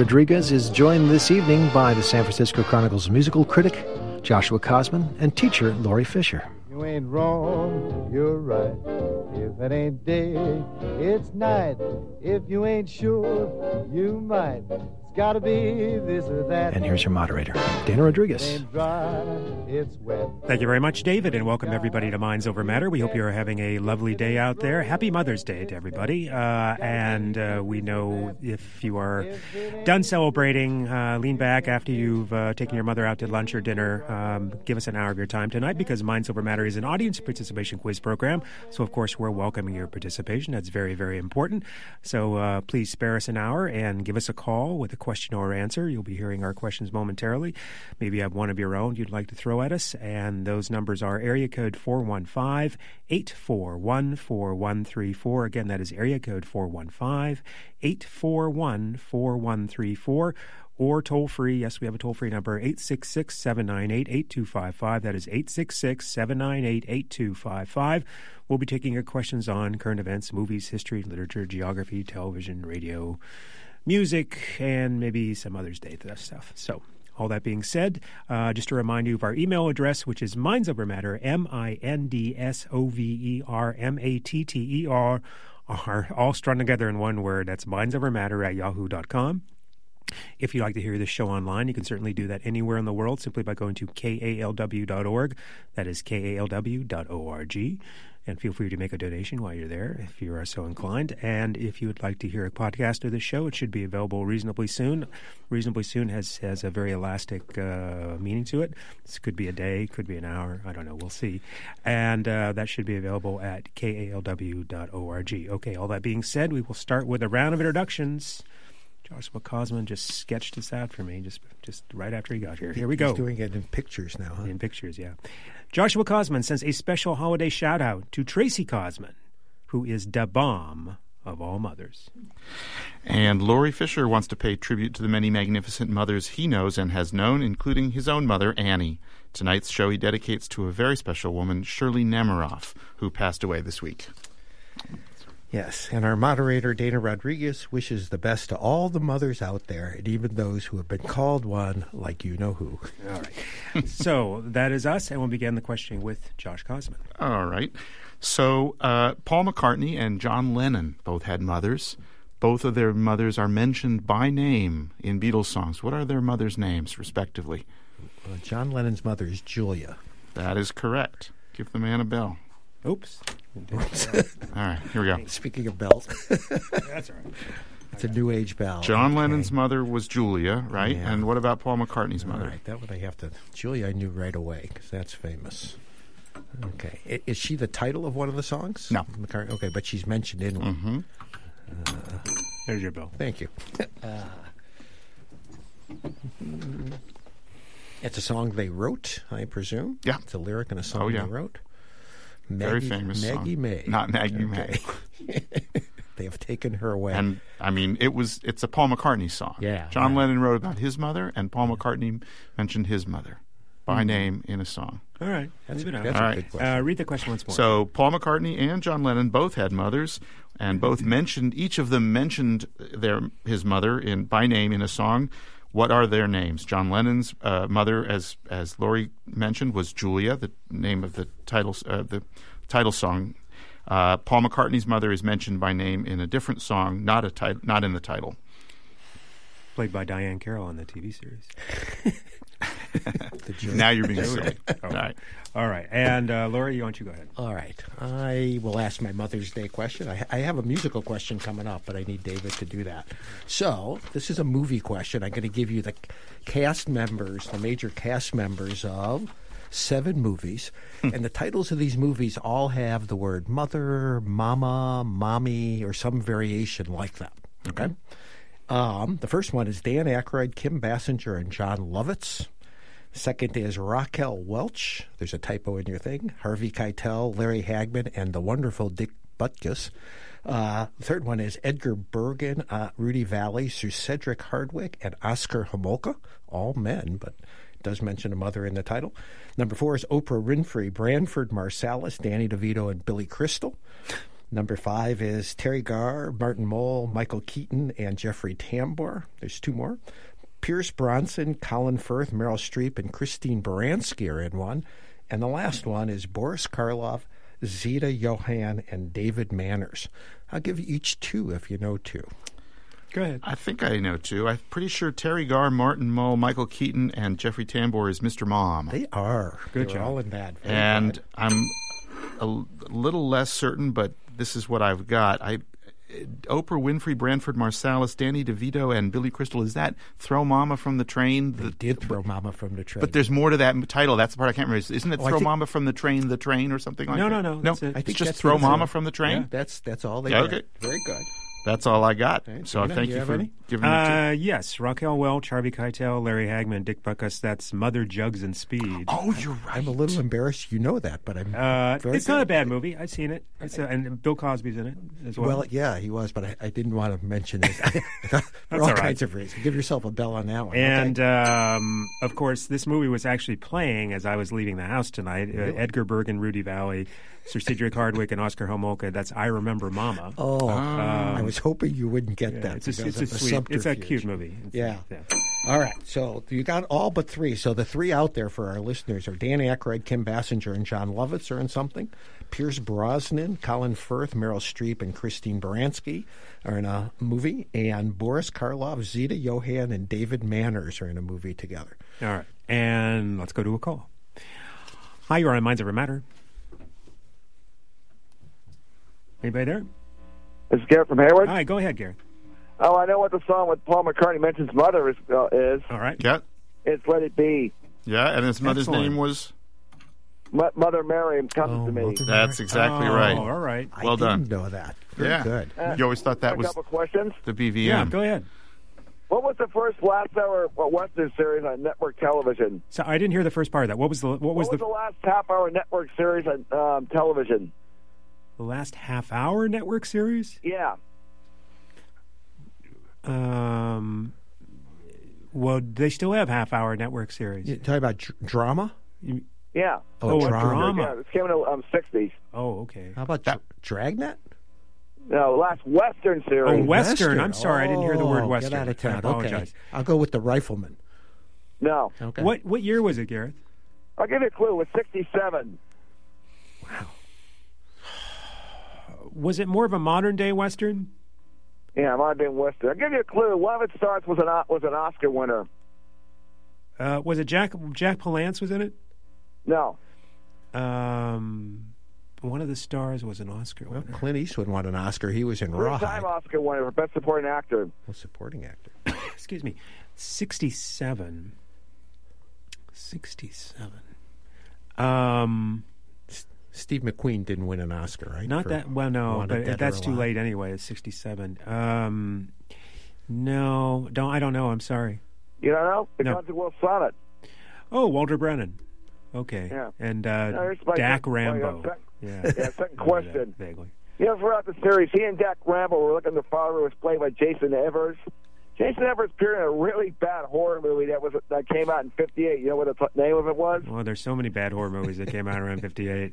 Rodriguez is joined this evening by the San Francisco Chronicle's musical critic, Joshua Cosman, and teacher, Laurie Fisher. You ain't wrong, you're right. If it ain't day, it's night. If you ain't sure, you might. It's gotta be this or that. And here's your moderator, Dana Rodriguez. Ain't dry, it's wet. Thank you very much, David, and welcome everybody to Minds Over Matter. We hope you're having a lovely day out there. Happy Mother's Day to everybody. And we know if you are done celebrating, lean back after you've taken your mother out to lunch or dinner. Give us an hour of your time tonight, because Minds Over Matter is an audience participation quiz program. So, of course, we're welcoming your participation. That's very, very important. So please spare us an hour and give us a call with a question or answer. You'll be hearing our questions momentarily. Maybe you have one of your own you'd like to throw at us, and those numbers are area code 415-841-4134. Again, that is area code 415-841-4134. Or toll-free, yes, we have a toll-free number, 866-798-8255. That is 866-798-8255. We'll be taking your questions on current events, movies, history, literature, geography, television, radio, music, and maybe some Mother's Day stuff. So, all that being said, just to remind you of our email address, which is mindsovermatter, MINDSOVERMATTER, all strung together in one word. That's mindsovermatter@yahoo.com. If you'd like to hear this show online, you can certainly do that anywhere in the world simply by going to KALW.org. That is KALW.org. And feel free to make a donation while you're there if you are so inclined. And if you would like to hear a podcast of the show, it should be available reasonably soon. Reasonably soon has a very elastic meaning to it. This could be a day, could be an hour. I don't know. We'll see. And that should be available at KALW.org. Okay, all that being said, we will start with a round of introductions. Joshua Cosman just sketched this out for me just right after he got here. Here we go. He's doing it in pictures now, huh? In pictures, yeah. Joshua Cosman sends a special holiday shout-out to Tracy Cosman, who is the bomb of all mothers. And Laurie Fisher wants to pay tribute to the many magnificent mothers he knows and has known, including his own mother, Annie. Tonight's show he dedicates to a very special woman, Shirley Nemiroff, who passed away this week. Yes, and our moderator, Dana Rodriguez, wishes the best to all the mothers out there, and even those who have been called one, like you know who. All right. So that is us, and we'll begin the questioning with Josh Cosman. All right. So Paul McCartney and John Lennon both had mothers. Both of their mothers are mentioned by name in Beatles songs. What are their mothers' names, respectively? John Lennon's mother is Julia. That is correct. Give the man a bell. Oops. All right, here we go. Speaking of bells. That's all right. It's a New Age bell. John Lennon's mother was Julia, right? Yeah. And what about Paul McCartney's mother? All right, that one I have to... Julia I knew right away, because that's famous. Okay. Is she the title of one of the songs? No. McCartney. Okay, but she's mentioned in one. Mm-hmm. There's your bill. Thank you. It's a song they wrote, I presume? Yeah. It's a lyric in a song they wrote? Very famous Maggie song. May. Not Maggie May. They have taken her away. And, I mean, it's a Paul McCartney song. Yeah. John Lennon wrote about his mother, and Paul McCartney mentioned his mother by name in a song. All right. That's Leave it out. a good question. Read the question once more. So Paul McCartney and John Lennon both had mothers, and both each of them mentioned his mother by name in a song. What are their names? John Lennon's mother, as Laurie mentioned, was Julia, the name of the title song. Paul McCartney's mother is mentioned by name in a different song, not in the title. Played by Diane Carroll on the TV series. Now you're being silly. All right. And Laurie, why don't you go ahead? All right. I will ask my Mother's Day question. I have a musical question coming up, but I need David to do that. So this is a movie question. I'm going to give you the major cast members of 7 movies. And the titles of these movies all have the word mother, mama, mommy, or some variation like that. Okay? The first one is Dan Aykroyd, Kim Basinger, and John Lovitz. Second is Raquel Welch. There's a typo in your thing. Harvey Keitel, Larry Hagman, and the wonderful Dick Butkus. The third one is Edgar Bergen, Rudy Vallee, Sir Cedric Hardwicke, and Oscar Homolka. All men, but it does mention a mother in the title. Number 4 is Oprah Winfrey, Branford Marsalis, Danny DeVito, and Billy Crystal. Number 5 is Terry Garr, Martin Mull, Michael Keaton, and Jeffrey Tambor. There's 2 more. Pierce Brosnan, Colin Firth, Meryl Streep, and Christine Baranski are in one. And the last one is Boris Karloff, Zita Johann, and David Manners. I'll give you each 2 if you know 2. Go ahead. I think I know 2. I'm pretty sure Terry Garr, Martin Mull, Michael Keaton, and Jeffrey Tambor is Mr. Mom. They are. Good They're job. all in that. Very And good. I'm a little less certain, but this is what I've got. Oprah Winfrey, Branford Marsalis, Danny DeVito, and Billy Crystal. Is that Throw Mama from the Train? They did throw Mama from the train. But there's more to that title. That's the part I can't remember. Isn't it Oh, I Throw think- Mama from the Train, or something like No, that? no, that's it. I It's think just that's Throw it. Mama from the Train? That's all they Yeah, did. okay. Very good. That's all I got. Okay, So Dana, thank you you have for any? giving me 2. Yes, Raquel Welch, Harvey Keitel, Larry Hagman, Dick Buckus. That's Mother, Jugs, and Speed. Oh, you're right. I'm a little embarrassed you know that, but I'm very It's not a good. bad movie. I've seen it. And Bill Cosby's in it as well. Well, yeah, he was, but I didn't want to mention it for all all right. kinds of reasons. Give yourself a bell on that one. And okay. of course, this movie was actually playing as I was leaving the house tonight. Edgar Bergen, Rudy Valley, Sir Cedric Hardwick, and Oscar Homolka. That's I Remember Mama. I was hoping you wouldn't get that. It's a because of the sweet, it's a subterfuge. cute movie. Yeah. All right. So you got all but 3. So the 3 out there for our listeners are Dan Aykroyd, Kim Basinger, and John Lovitz are in something. Pierce Brosnan, Colin Firth, Meryl Streep, and Christine Baranski are in a movie. And Boris Karloff, Zita Johann, and David Manners are in a movie together. All right. And let's go to a call. Hi, you're on Minds Over Matter. Anybody there? This is Garrett from Hayward. Hi, go ahead, Gareth. Oh, I know what the song with Paul McCartney mentions mother is. All right. Yeah. It's Let It Be. Yeah, and his mother's Excellent. name was? Mother Mary comes to me. Mother- That's exactly Oh, right. all right. Well I done. didn't know that. Very Yeah. good. You always thought that A was couple questions. the BVM. Yeah, go ahead. What was the first last hour Western series on network television? So I didn't hear the first part of that. What was the What was the last half-hour network series on television? the last half-hour network series? Yeah. Well, they still have half-hour network series. You talking about drama? Yeah. Oh, drama. Yeah, it came in the 60s. Oh, okay. How about Dragnet? No, last Western Oh, series. Western. I'm sorry, I didn't hear the word Oh, Western. Get out of town. I apologize. Okay. I'll go with The Rifleman. No. Okay. What year was it, Gareth? I'll give you a clue. It was 67. Was it more of a modern-day Western? Yeah, it might have been Western. I'll give you a clue. One of its stars was an Oscar winner. Was it Jack Palance was in it? No. One of the stars was an Oscar Well, winner. Clint Eastwood won an Oscar. He was in Three-time Rawhide. Oscar winner for Best Supporting Actor. Well, supporting actor. Excuse me. 67. 67. Steve McQueen didn't win an Oscar, right? Not For that well, no, Wanted Dead but or that's too Alive. late anyway. It's 67. No, I don't know. I'm sorry. You don't know? It No. comes to Will Sonnet. Oh, Walter Brennan. Okay. Yeah. And here's my Dak second- Rambo. well, Yeah. Yeah, second question. Vaguely. You know, throughout the series, he and Dak Rambo were looking at the father who was played by Jason Evers. Jason Evers appeared in a really bad horror movie that came out in '58. You know what the name of it was? Well, there's so many bad horror movies that came out around 58.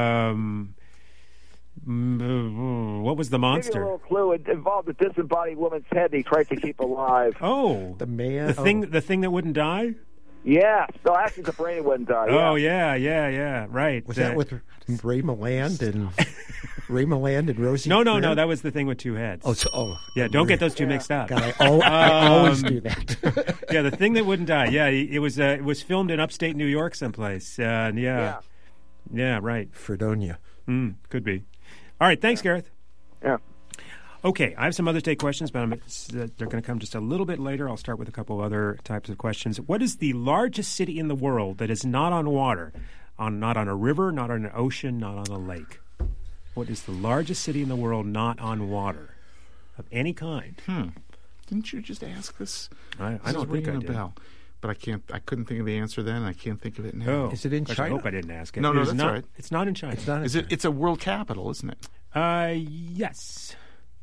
What was the Give you a monster? little clue. It involved a disembodied woman's head he tried to keep alive. Oh, The man. the thing that wouldn't die. Yeah. No, actually, the brain wouldn't die. Oh yeah, right. Was that with Ray Milland and Rosie? No, Greer? that was the thing with two heads. Oh, Yeah, don't get those two mixed up. God, I always do that. Yeah, the thing that wouldn't die. Yeah, it was filmed in upstate New York someplace. Yeah, right. Fredonia. Could be. All right, thanks, Gareth. Yeah. Okay, I have some other take questions, but they're going to come just a little bit later. I'll start with a couple other types of questions. What is the largest city in the world that is not on water? Not on a river, not on an ocean, not on a lake? What is the largest city in the world not on water of any kind? Didn't you just ask this? I This don't is think I ringing did. a bell. But I couldn't think of the answer then, and I can't think of it now. Oh, Is it in gosh, China? I hope I didn't ask it. No, It is that's not, all right. It's not in China. It's not. Is it? It's a world capital, isn't it? Yes.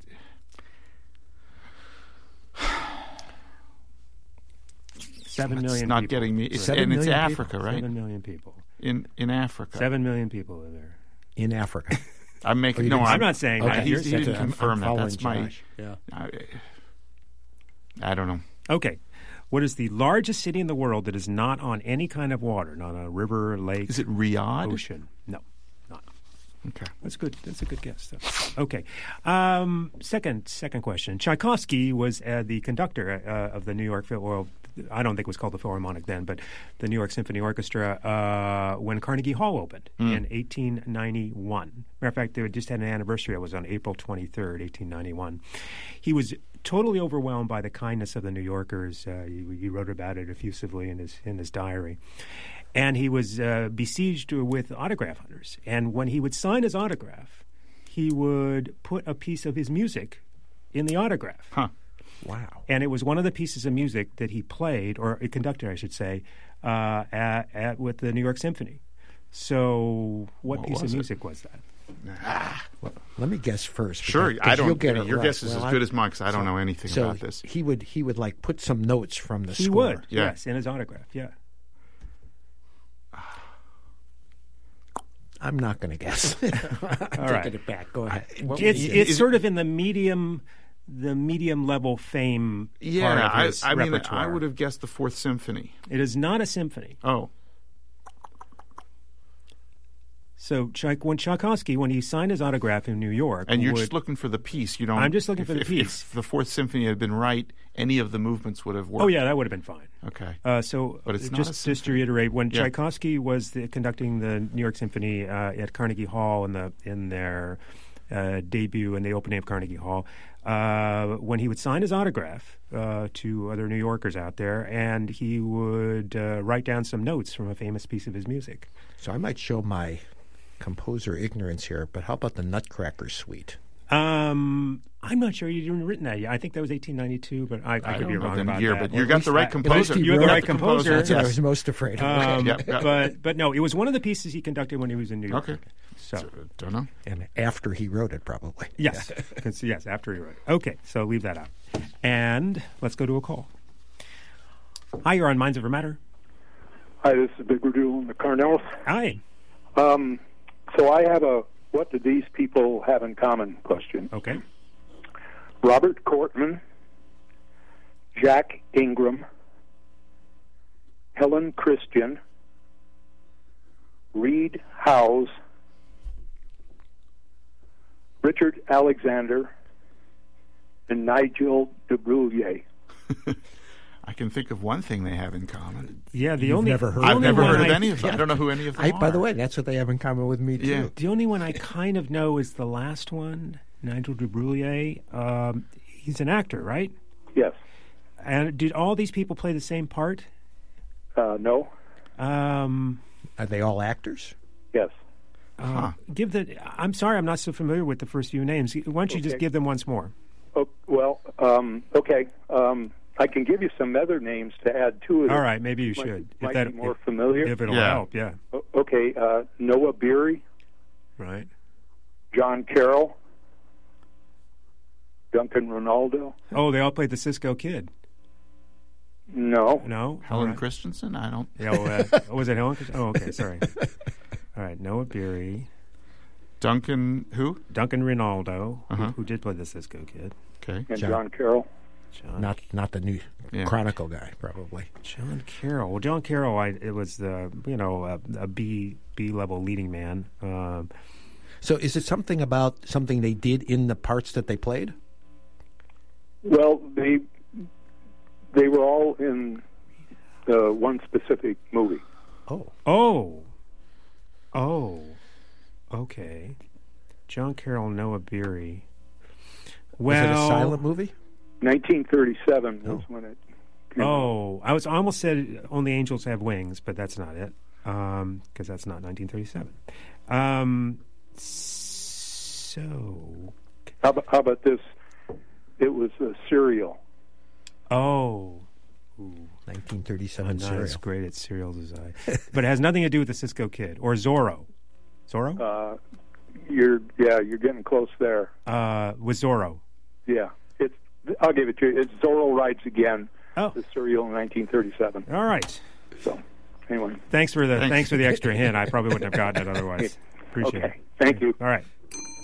7 It's million not people. getting me. It's, 7 and it's million Africa, right? 7 million people. In Africa. 7 million people are there. in Africa? I'm making no. I'm not saying that. He You're didn't saying- confirm I'm that. following That's my. Josh. Yeah. I don't know. Okay. What is the largest city in the world that is not on any kind of water, not a river, lake, Is it Riyadh? ocean? No, not. Okay. That's good. That's a good guess. Though. Okay. Second question. Tchaikovsky was the conductor of the New York Well, I don't think it was called the Philharmonic then, but the New York Symphony Orchestra when Carnegie Hall opened in 1891. Matter of fact, they just had an anniversary. It was on April 23rd, 1891. He was totally overwhelmed by the kindness of the New Yorkers. He wrote about it effusively in his diary. And he was besieged with autograph hunters. And when he would sign his autograph, he would put a piece of his music in the autograph. Huh. Wow. And it was one of the pieces of music that he played, or conducted, I should say, with the New York Symphony. So what piece of was it? music was that? Well, let me guess first. Sure. because I don't. You'll get it Your right. guess is Well, as good as mine because I don't know anything so about this. he would like put some notes from the He score. would, Yeah. yes, in his autograph, yeah. I'm not going to guess. I'm right. taking it back. Go ahead. It's sort of in the medium level fame part of his I mean, repertoire. I would have guessed the Fourth Symphony. It is not a symphony. Oh, So when Tchaikovsky, when he signed his autograph in New York, and you're just looking for the piece. You don't. I'm just looking for the if, piece. If the Fourth Symphony had been right, any of the movements would have worked. Oh yeah, that would have been fine. Okay. But it's not a just to reiterate, when Yeah. Tchaikovsky was conducting the New York Symphony at Carnegie Hall in their debut and the opening of Carnegie Hall, when he would sign his autograph to other New Yorkers out there, and he would write down some notes from a famous piece of his music. So I might show my composer ignorance here, but how about the Nutcracker Suite? I'm not sure you'd even written that yet. I think that was 1892, but I could don't be know wrong the about year, that. but you got the right composer. You have the right composer. That's what I yes. was most afraid of. But no, it was one of the pieces he conducted when he was in New York. Okay. So Don't know. And after he wrote it, probably. yes, yes, after he wrote it. Okay, so leave that out, and let's go to a call. Hi, you're on Minds Over Matter. Hi, this is Big Redu in the Carnells. Hi. So I have a what do these people have in common question. Okay. Robert Cortman, Jack Ingram, Helen Christian, Reed Howes, Richard Alexander, and Nigel de Bruyere. I can think of one thing they have in common. Yeah, never heard I've never heard of I- any of them. I don't know who any of them are. By the way, that's what they have in common with me, too. Yeah. The only one I kind of know is the last one, Nigel de Bruyere. He's an actor, right? Yes. And did all these people play the same part? No. Are they all actors? Yes. I'm sorry, I'm not so familiar with the first few names. Why don't you just Okay. give them once more? Oh, well, okay. I can give you some other names to add to it. All right, maybe you Might- should. Might be more familiar. If it'll Yeah. help, yeah. Okay. Noah Beery, Right. John Carroll, Duncan Ronaldo. Oh, they all played the Cisco Kid. No. No? Helen All right. Christensen? I don't. Yeah, was it Helen? Oh, okay, sorry. All right, Noah Beery, Duncan, who? Duncan Rinaldo, Uh-huh. who did play the Cisco Kid. Okay. And John. John Carroll. Not the new Yeah. Chronicle guy, probably. John Carroll. Well, John Carroll, it was a B level leading man. So is it something about something they did in the parts that they played? Well, they were all in the one specific movie. Oh. Okay. John Carroll, Noah Beery. Was Well, it a silent movie? 1937 was when it came out. Oh, I almost said Only Angels Have Wings, but that's not it, because that's not 1937. So, How about this? It was a serial. oh, 1937 I'm not serial. as great at serials as I. But it has nothing to do with the Cisco Kid or Zorro. Zorro? You're getting close there. With Zorro. Yeah, I'll give it to you. It's Zorro Rides Again. Oh. The serial in 1937. All right. So, anyway. Thanks for the extra hint. I probably wouldn't have gotten it otherwise. Appreciate Okay. it. Thank you. All right.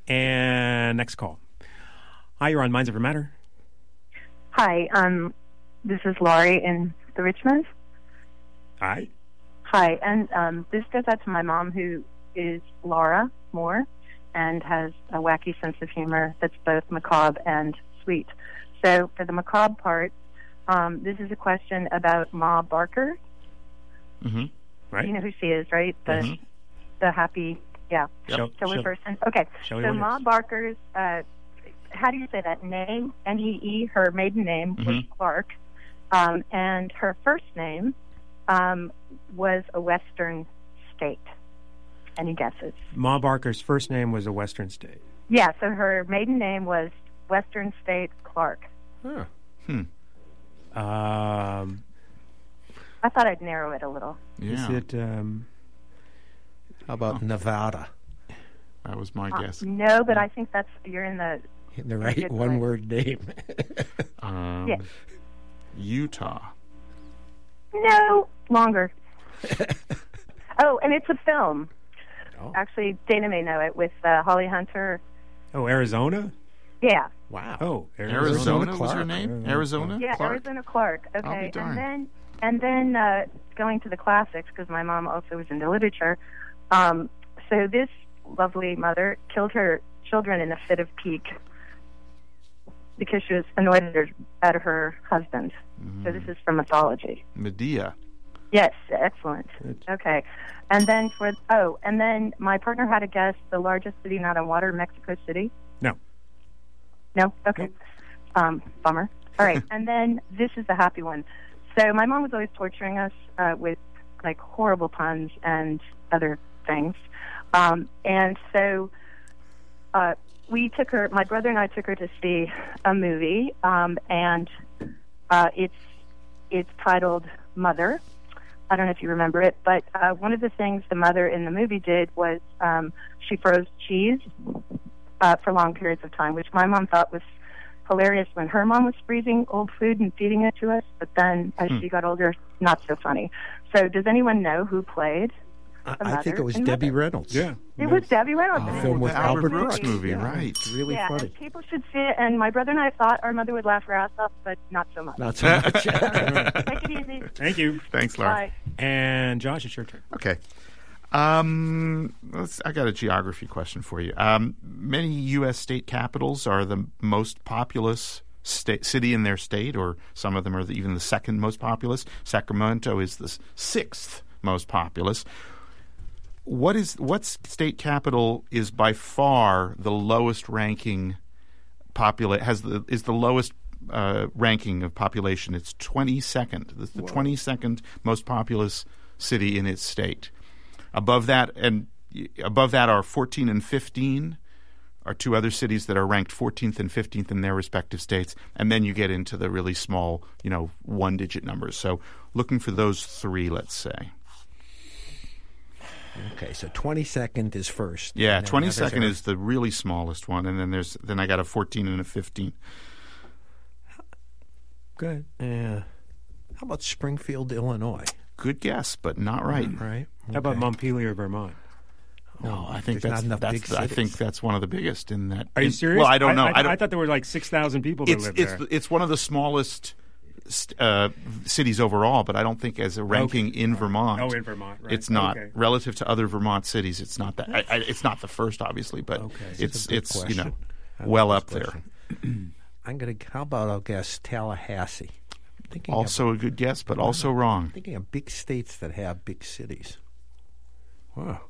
And next call. Hi, you're on Minds Over Matter. Hi, this is Laurie in the Richmond. Hi. Hi, and this goes out to my mom, who is Laura Moore, and has a wacky sense of humor that's both macabre and sweet. So for the macabre part, this is a question about Ma Barker. Mm-hmm. Right. You know who she is, right? The happy, yeah, silly person. Okay, so Ma Barker's, how do you say that? Name, N-E-E, her maiden name was Clark, and her first name was a Western state. Any guesses? Ma Barker's first name was a Western state. Yeah, so her maiden name was Western State Clark. Huh. I thought I'd narrow it a little. Yeah. Is it? How about Nevada? That was my guess. No, but I think you're in the right one-word name. Yes. Utah. No, longer. Oh, and it's a film. Oh. Actually, Dana may know it, with Holly Hunter. Oh, Arizona? Yeah. Wow. Oh, Arizona was her Clark. name? Arizona? Yeah, Clark? Arizona Clark. I'll be Okay, darned. and then going to the classics, because my mom also was into literature. So this lovely mother killed her children in a fit of pique because she was annoyed at her husband. So this is from mythology. Medea. Yes, excellent. Okay, and then my partner had to guess the largest city not on water, Mexico City. No? Okay. Bummer. All right, and then this is the happy one. So my mom was always torturing us with like horrible puns and other things. And so we took her, my brother and I took her to see a movie, and it's titled Mother. I don't know if you remember it, but one of the things the mother in the movie did was she froze cheese for long periods of time, which my mom thought was hilarious when her mom was freezing old food and feeding it to us, but then as she got older, not so funny. So does anyone know who played the mother? I think it was in Debbie Mother? Reynolds. Yeah. It was Debbie Reynolds. A film with the Albert Albert Brooks movie, Yeah, right. It's really yeah, funny. and people should see it, and my brother and I thought our mother would laugh her ass off, but not so much. Not so much. Take it easy. Thank you. Thanks, Laura. Bye. And Josh, it's your turn. Okay. I got a geography question for you. Many U.S. state capitals are the most populous city in their state, or some of them are even the second most populous. Sacramento is the sixth most populous. What state capital is by far the lowest ranking is the lowest ranking of population? It's 22nd. It's the 22nd most populous city in its state. Above that are 14 and 15 are two other cities that are ranked 14th and 15th in their respective states, and then you get into the really small, one-digit numbers. So looking for those three, let's say. Okay, so 22nd is first. Yeah, 22nd is the really smallest one, and then I got a 14 and a 15. Good. Yeah. How about Springfield, Illinois? Good guess, but not right. Right. How about Montpelier, Vermont? No, I think there's not enough big I think cities. that's one of the biggest in that. Are you serious? Well, I don't know. I thought there were like 6,000 people that live there. It's one of the smallest cities overall, but I don't think as a ranking in Vermont. Oh, in Vermont, right. It's not Okay. relative to other Vermont cities. It's not that. It's not the first, obviously, but That's a good it's question. I well like up this there. question. How about I'll guess Tallahassee? Also a good guess, but also wrong. Thinking of big states that have big cities. Wow.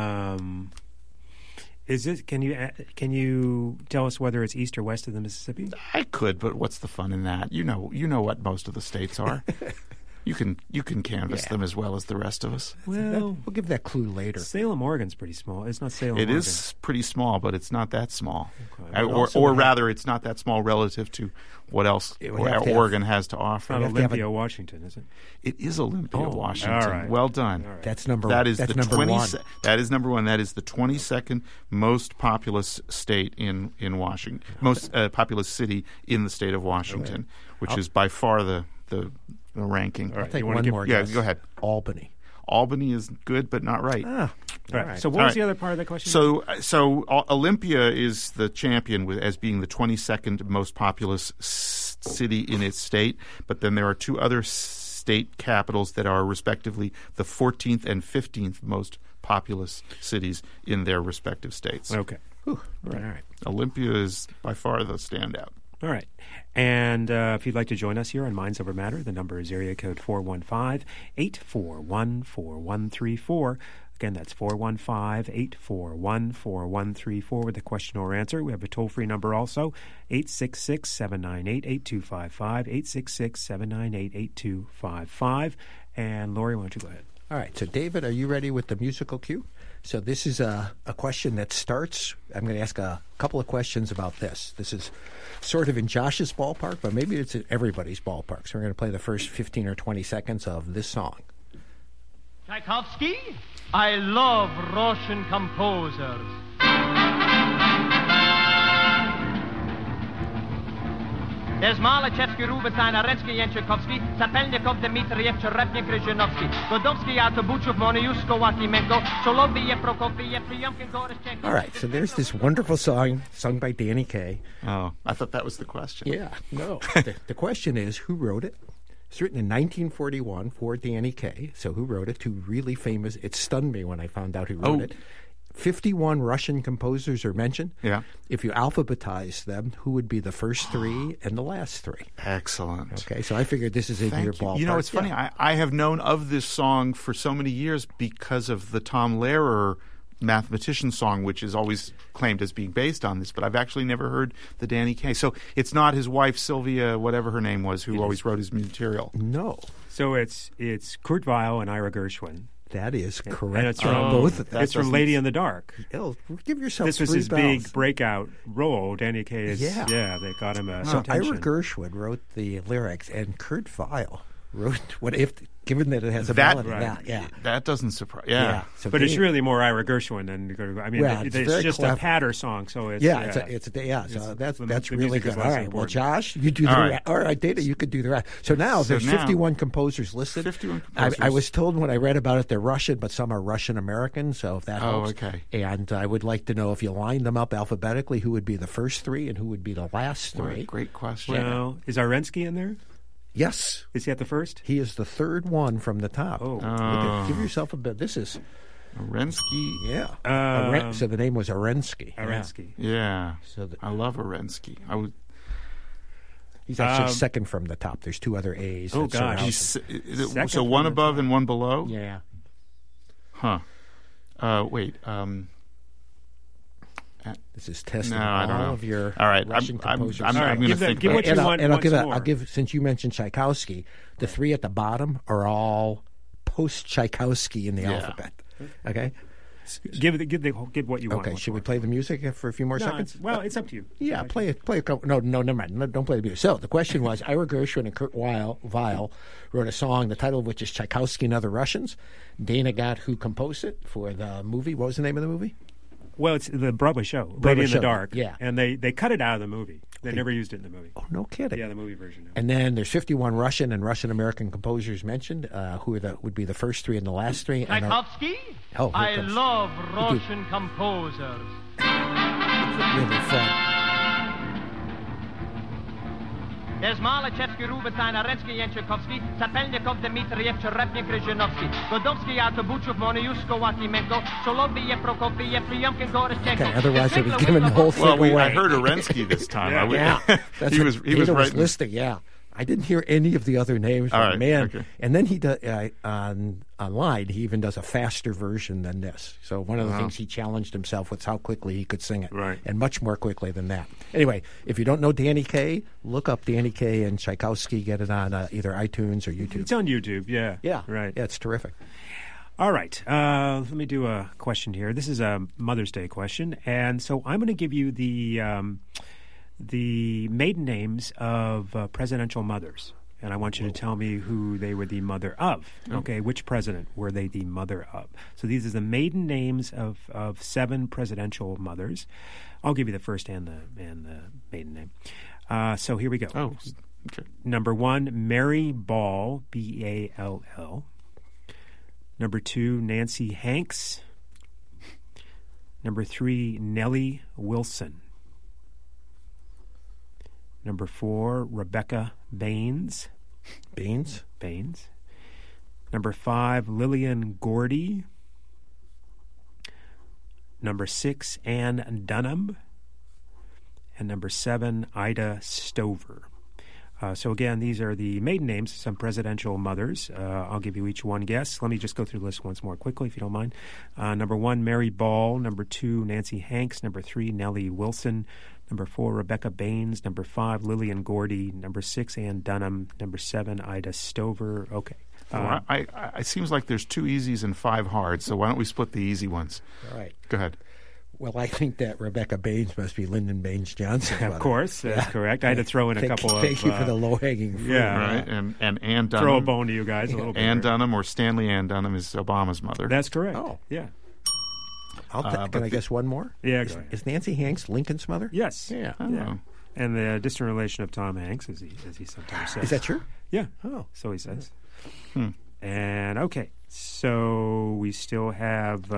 Is it? Can you tell us whether it's east or west of the Mississippi? I could, but what's the fun in that? You know what most of the states are. You can canvass them as well as the rest of us. Well, We'll give that clue later. Salem, Oregon's pretty small. It's not Salem. It Oregon. is pretty small, but it's not that small. Okay. Or rather, it's not that small relative to what else It would have to have- Oregon has to offer. Not have to have Olympia, Washington, is it? It is Olympia, Washington. all right. Well done. All right. That's number That is that's the number 20 one. That is number one. That is the 22nd most populous state in Washington, most populous city in the state of Washington, which is by far the ranking. All right. I'll take You wanna one give- more Yeah, guess. go ahead. Albany. Albany is good, but not right. All right. So what was the other part of the question? So Olympia is the champion as being the 22nd most populous city in its state, but then there are two other state capitals that are respectively the 14th and 15th most populous cities in their respective states. Okay. All right. Olympia is by far the standout. All right. And if you'd like to join us here on Minds Over Matter, the number is area code 415-841-4134. Again, that's 415-841-4134 with a question or answer. We have a toll-free number also, 866-798-8255, 866-798-8255. And Lori, why don't you go ahead? All right. So, David, are you ready with the musical cue? So this is a question that starts. I'm going to ask a couple of questions about this. This is sort of in Josh's ballpark, but maybe it's in everybody's ballpark. So we're going to play the first 15 or 20 seconds of this song. Tchaikovsky, I love Russian composers. There's Malachevsky, Rubinstein, Arensky, Tchaikovsky, Sapelnikov, Dmitriev, Cherepnik, Rezhinovsky, Godovsky, Atabuchev, Monayusko, Akimenko, Soloviev, Prokofiev, Priamkin, Gorishchenko. All right, so there's this wonderful song sung by Danny Kaye. Oh, I thought that was the question. Yeah, no. The question is, who wrote it? It's written in 1941 for Danny Kaye. So who wrote it? Two really famous. It stunned me when I found out who wrote it. 51 Russian composers are mentioned. Yeah. If you alphabetize them, who would be the first three and the last three? Excellent. Okay, so I figured this is in your ballpark. You know, it's funny. I have known of this song for so many years because of the Tom Lehrer mathematician song, which is always claimed as being based on this, but I've actually never heard the Danny Kaye. So it's not his wife, Sylvia, whatever her name was, who always wrote his material. No. So it's Kurt Weill and Ira Gershwin. That is correct. And it's from, both of them. It's from Lady in the Dark. Give yourself This was his big breakout role. Danny Kaye is, they got him So attention. Ira Gershwin wrote the lyrics, and Kurt Weill wrote given that it has a melody. Right. That doesn't surprise. So but it's really more Ira Gershwin than it's just clever. A patter song. So it's So that's really good. All right, important. well, Josh, you do the rest. All right, Data, you could do the rest. So now there's 51 composers listed. 51 composers. I was told when I read about it they're Russian, but some are Russian American. So if that helps. Okay. And I would like to know if you line them up alphabetically, who would be the first three and who would be the last three. Great question. Well, is Arensky in there? Yes. Is he at the first? He is the third one from the top. Give yourself a bit. This is Arensky. Yeah. So the name was Arensky. Arensky. Yeah. I love Arensky. He's actually second from the top. There's two other A's. Oh, gosh. So one above and one below? Yeah. Huh. Wait. This is testing all of your Russian composers. I'm going to think. Give what you want. I'll give. Since you mentioned Tchaikovsky, the three at the bottom are all post Tchaikovsky in the alphabet. Okay. Give what you want. Okay. Should we play the music for a few more seconds? Well, it's up to you. Yeah, play a couple. No, never mind. No, don't play the music. So the question was: Ira Gershwin and Kurt Weill wrote a song, the title of which is Tchaikovsky and Other Russians. Dana got who composed it for the movie. What was the name of the movie? Well, it's the Broadway show, Lady in the Dark. Yeah. And they cut it out of the movie. They never used it in the movie. Oh, no kidding. Yeah, the movie version. No. And then there's 51 Russian and Russian-American composers mentioned, who would be the first three and the last three. Tchaikovsky? I love Russian composers. It's really fun. There's Malachevsky, Rubinstein, Arensky, Tchaikovsky, Sapelnikov, Dmitriev, Cherepnik, Rezhinovsky, Godovsky, Atabuchev, Monayusko, Akimenko, Soloviev, Prokofiev, Priamkin, Gorishchenko. Okay, otherwise I was giving the whole thing away. I heard Arensky this time. He was listing. Yeah, I didn't hear any of the other names. All right, man, okay. And then he does online. He even does a faster version than this. So one of the things he challenged himself was how quickly he could sing it, and much more quickly than that. Anyway, if you don't know Danny Kaye, look up Danny Kaye and Tchaikovsky. Get it on either iTunes or YouTube. It's on YouTube. Yeah. Right. Yeah, it's terrific. All right. Let me do a question here. This is a Mother's Day question, and so I'm going to give you the maiden names of presidential mothers, and I want you to tell me who they were the mother of. Okay, which president were they the mother of? So these are the maiden names of 7 presidential mothers. I'll give you the first and the maiden name. So here we go. Oh, okay. Number 1, Mary Ball, Ball. Number 2, Nancy Hanks. Number 3, Nellie Wilson. Number 4, Rebecca Baines. Baines? Baines. Number 5, Lillian Gordy. Number 6, Ann Dunham. And number 7, Ida Stover. So again, these are the maiden names of some presidential mothers. I'll give you each one guess. Let me just go through the list once more quickly, if you don't mind. Number 1, Mary Ball. Number 2, Nancy Hanks. Number 3, Nellie Wilson. Number 4, Rebecca Baines. Number 5, Lillian Gordy. Number 6, Ann Dunham. Number 7, Ida Stover. Okay. It seems like there's 2 easies and 5 hards, so why don't we split the easy ones? All right. Go ahead. Well, I think that Rebecca Baines must be Lyndon Baines Johnson. Of course, that's correct. I had to throw in a couple of... Thank you for the low-hanging fruit. Yeah, right. And Ann Dunham. Throw a bone to you guys a little bit. Ann Dunham or Stanley Ann Dunham is Obama's mother. That's correct. Oh. Yeah. Can I guess one more? Yeah, go ahead. Is Nancy Hanks Lincoln's mother? Yes. Yeah. Oh. Yeah. And the distant relation of Tom Hanks, as he sometimes says. Is that true? Yeah. Oh. So he says. And, okay, so we still have...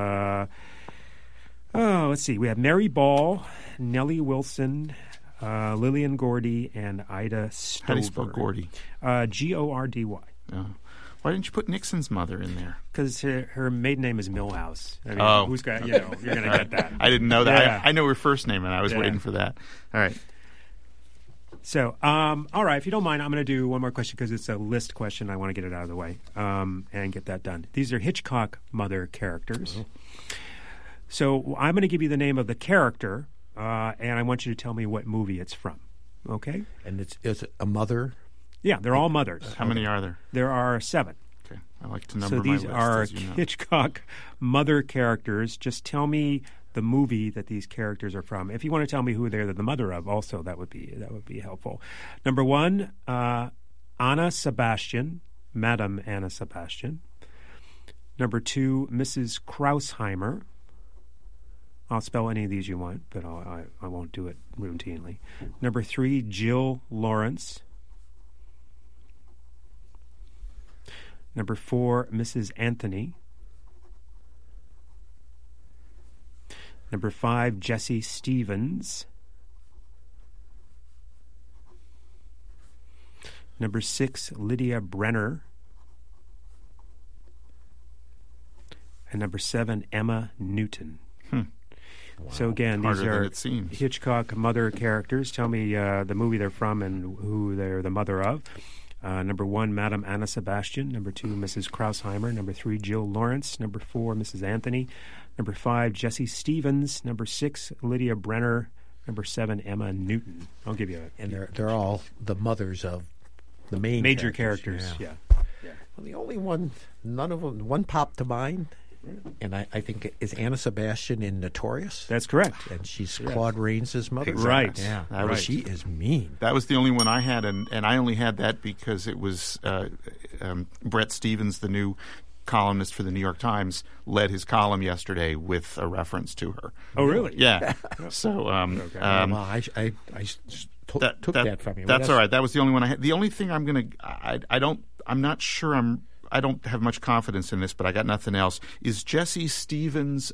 let's see. We have Mary Ball, Nellie Wilson, Lillian Gordy, and Ida Stover. How do you spell Gordy? Gordy. Why didn't you put Nixon's mother in there? Because her maiden name is Milhouse. I mean, who's got, you're going to get that. I didn't know that. Yeah. I know her first name, and I was waiting for that. All right. So, all right, if you don't mind, I'm going to do one more question because it's a list question. I want to get it out of the way and get that done. These are Hitchcock mother characters. Mm-hmm. So I'm going to give you the name of the character, and I want you to tell me what movie it's from. Okay? And it's a mother? Yeah, they're all mothers. How many are there? There are 7. Okay, I like to number my list. So these are you know. Hitchcock mother characters. Just tell me the movie that these characters are from. If you want to tell me who they're the mother of, also that would be helpful. Number 1, Anna Sebastian, Madame Anna Sebastian. Number 2, Mrs. Krausheimer. I'll spell any of these you want, but I won't do it routinely. Number 3, Jill Lawrence. Number 4, Mrs. Anthony. Number 5, Jessie Stevens. Number 6, Lydia Brenner. And number 7, Emma Newton. Wow. So again, these are Hitchcock mother characters. Tell me the movie they're from and who they're the mother of. Number 1, Madame Anna Sebastian. Number 2, Mrs. Krausheimer. Number 3, Jill Lawrence. Number 4, Mrs. Anthony. Number 5, Jessie Stevens. Number 6, Lydia Brenner. Number 7, Emma Newton. I'll give you and they're all the mothers of the major characters. Yeah. Well, the only one, none of them, one popped to mind. And I think is Anna Sebastian in Notorious? That's correct. And she's Claude Rains' mother. Right. Yeah. She is mean. That was the only one I had, and I only had that because it was Bret Stephens, the new columnist for the New York Times, led his column yesterday with a reference to her. Oh, really? Yeah. So I took that from you. That's all right. That was the only one I had. The only thing I'm not sure I don't have much confidence in this, but I got nothing else. Is Jessie Stevens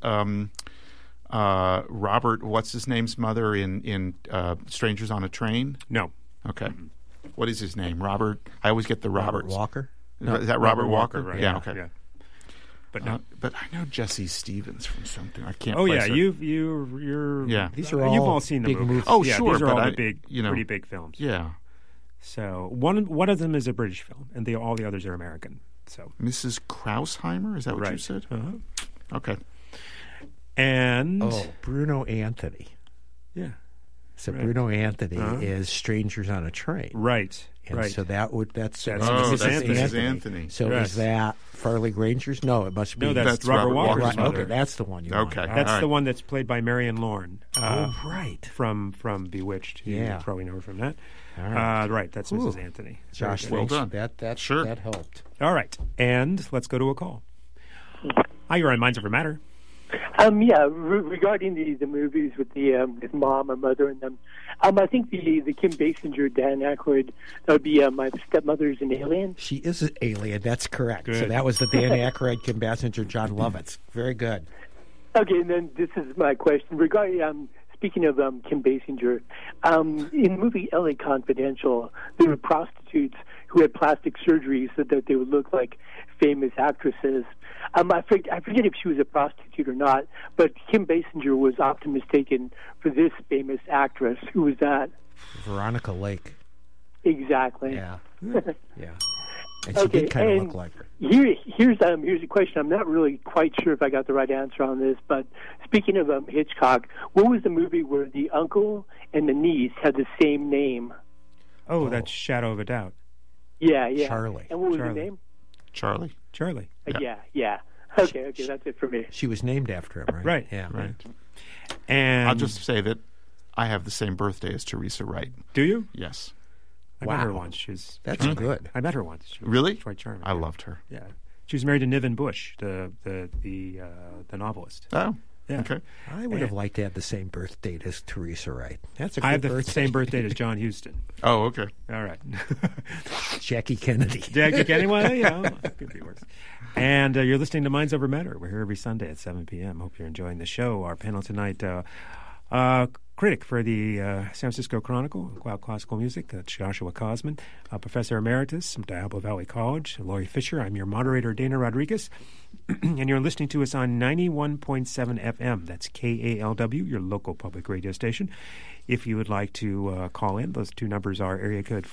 Robert, what's his name's mother in Strangers on a Train? No. Okay. What is his name? Robert? I always get the Roberts. Robert Walker? No, is that Robert Walker? Right. Yeah, okay. Yeah. But no. But I know Jessie Stevens from something. I can't. Oh place yeah, her. you're. Yeah. These are all you've all seen the big movie. movies. Oh yeah, sure, these are but all the big, pretty big films. Yeah. So one of them is a British film, and all the others are American. So Mrs. Krausheimer, is that what you said? Uh-huh. Okay. And Bruno Anthony. Yeah. So Bruno Anthony is Strangers on a Train. Right. And right. so that's Mrs. Anthony. So is that Farley Granger's? No, it must be. No, that's Robert Walker's mother. Okay, that's the one you want. Okay. That's the one that's played by Marion Lorne. Right. From Bewitched. You probably know her from that. All right. Right, that's Mrs. Anthony. Josh, well done. That helped. All right, and let's go to a call. Hi, you're on Minds Over Matter. Regarding the movies with the with mom or mother in them, I think the Kim Basinger, Dan Aykroyd, that would be My Stepmother's an Alien. She is an alien. That's correct. Good. So that was the Dan Aykroyd, Kim Basinger, John Lovitz. Very good. Okay, and then this is my question regarding. Speaking of Kim Basinger, in the movie L.A. Confidential, there were prostitutes who had plastic surgery so that they would look like famous actresses. I forget if she was a prostitute or not, but Kim Basinger was often mistaken for this famous actress. Who was that? Veronica Lake. Exactly. Yeah. Yeah. And she did kind of look like her. Here's a question. I'm not really quite sure if I got the right answer on this, but speaking of Hitchcock, what was the movie where the uncle and the niece had the same name? Oh, that's Shadow of a Doubt. Yeah. Charlie. And what was the name? Charlie. Yeah. Okay, that's it for me. She was named after him, right? Right. Yeah. Right. And I'll just say that I have the same birthday as Teresa Wright. Do you? Yes. I met her once. That's good. I met her once. She was Really? quite charming. I loved her. Yeah. She was married to Niven Bush, the novelist. Oh. Yeah. Okay. I would have liked to have the same birth date as Teresa Wright. That's a good I have the birthday. same birth date as John Huston. Oh, okay. All right. Jackie Kennedy. Jackie Kennedy, well, could be worse. And you're listening to Minds Over Matter. We're here every Sunday at 7 p.m. Hope you're enjoying the show. Our panel tonight, critic for the San Francisco Chronicle about classical music, Joshua Cosman, Professor Emeritus from Diablo Valley College, Laurie Fisher. I'm your moderator, Dana Rodriguez, and you're listening to us on 91.7 FM. That's KALW, your local public radio station. If you would like to call in, those two numbers are area code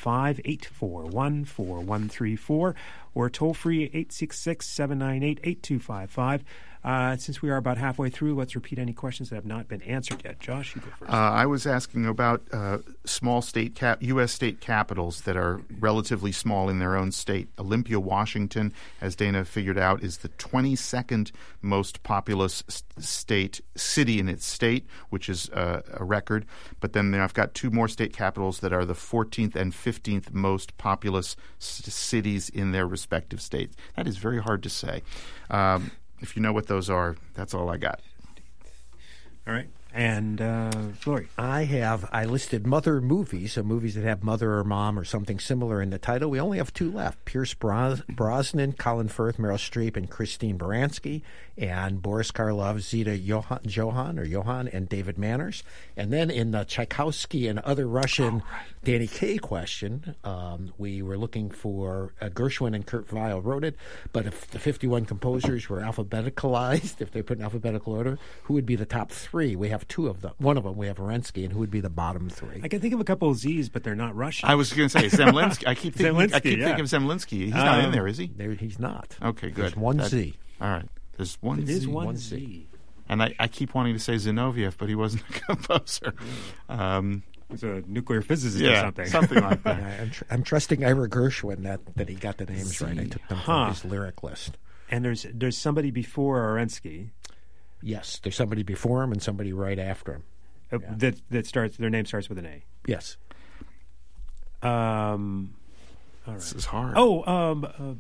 415-841-4134 or toll-free 866-798-8255. Since we are about halfway through, let's repeat any questions that have not been answered yet. Josh, you go first. I was asking about small U.S. state capitals that are relatively small in their own state. Olympia, Washington, as Dana figured out, is the 22nd most populous city in its state, which is a record. But then I've got two more state capitals that are the 14th and 15th most populous cities in their respective states. That is very hard to say. If you know what those are, that's all I got. All right. And Laurie. I listed mother movies, so movies that have mother or mom or something similar in the title. We only have two left: Pierce Brosnan, Colin Firth, Meryl Streep, and Christine Baranski, and Boris Karloff, Zita Johann, and David Manners. And then in the Tchaikovsky and other Russian Danny Kaye question, we were looking for Gershwin and Kurt Weill wrote it, but if the 51 composers were alphabeticalized, if they put in alphabetical order, who would be the top three? We have two of them. One of them, we have Arensky, and who would be the bottom three? I can think of a couple of Z's, but they're not Russian. I was going to say Zemlinsky. I keep thinking of Zemlinsky. He's not in there, is he? He's not. Okay, good. There's one Z. All right. There's one Z. It is one Z. And I keep wanting to say Zinoviev, but he wasn't a composer. He's a nuclear physicist or something. Something like that. I'm trusting Ira Gershwin that he got the names right. I took them from his lyric list. And there's somebody before Arensky. Yes, there's somebody before him and somebody right after him. That starts. Their name starts with an A. Yes. All right. This is hard. No.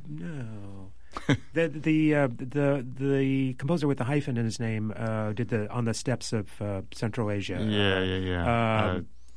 the composer with the hyphen in his name did on the steppes of Central Asia. Yeah.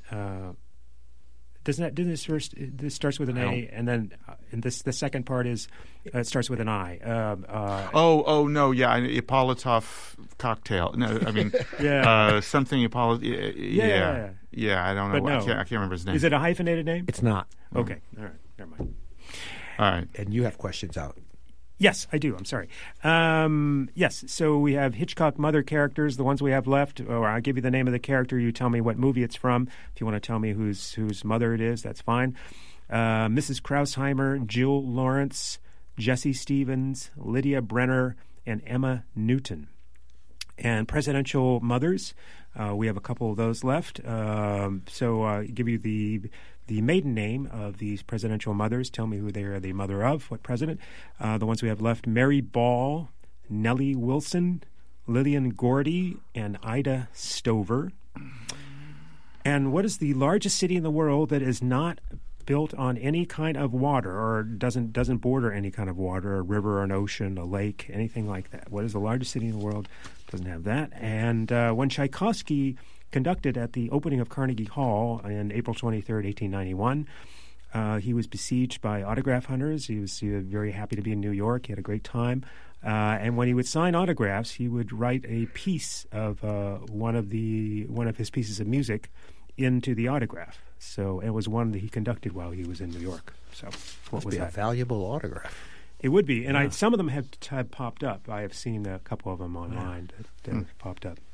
Didn't this starts with an A, and then the second part is it starts with an I. No, Ippolitov cocktail. No, I mean something Ippolitov. Yeah, I don't know. No. I can't remember his name. Is it a hyphenated name? It's not. Okay, all right, never mind. All right, and you have questions out. Yes, I do. I'm sorry. Yes, so we have Hitchcock mother characters, the ones we have left. Or I'll give you the name of the character. You tell me what movie it's from. If you want to tell me whose mother it is, that's fine. Mrs. Krausheimer, Jill Lawrence, Jesse Stevens, Lydia Brenner, and Emma Newton. And presidential mothers, we have a couple of those left. So I'll give you the maiden name of these presidential mothers. Tell me who they are the mother of, what president. The ones we have left: Mary Ball, Nellie Wilson, Lillian Gordy, and Ida Stover. And what is the largest city in the world that is not built on any kind of water or doesn't border any kind of water, a river, an ocean, a lake, anything like that? What is the largest city in the world? Doesn't have that. And when Tchaikovsky conducted at the opening of Carnegie Hall on April 23rd, 1891. He was besieged by autograph hunters. He was very happy to be in New York. He had a great time. And when he would sign autographs, he would write a piece of one of his pieces of music into the autograph. So it was one that he conducted while he was in New York. So what was that? A valuable autograph. It would be, and some of them have popped up. I have seen a couple of them online that have popped up.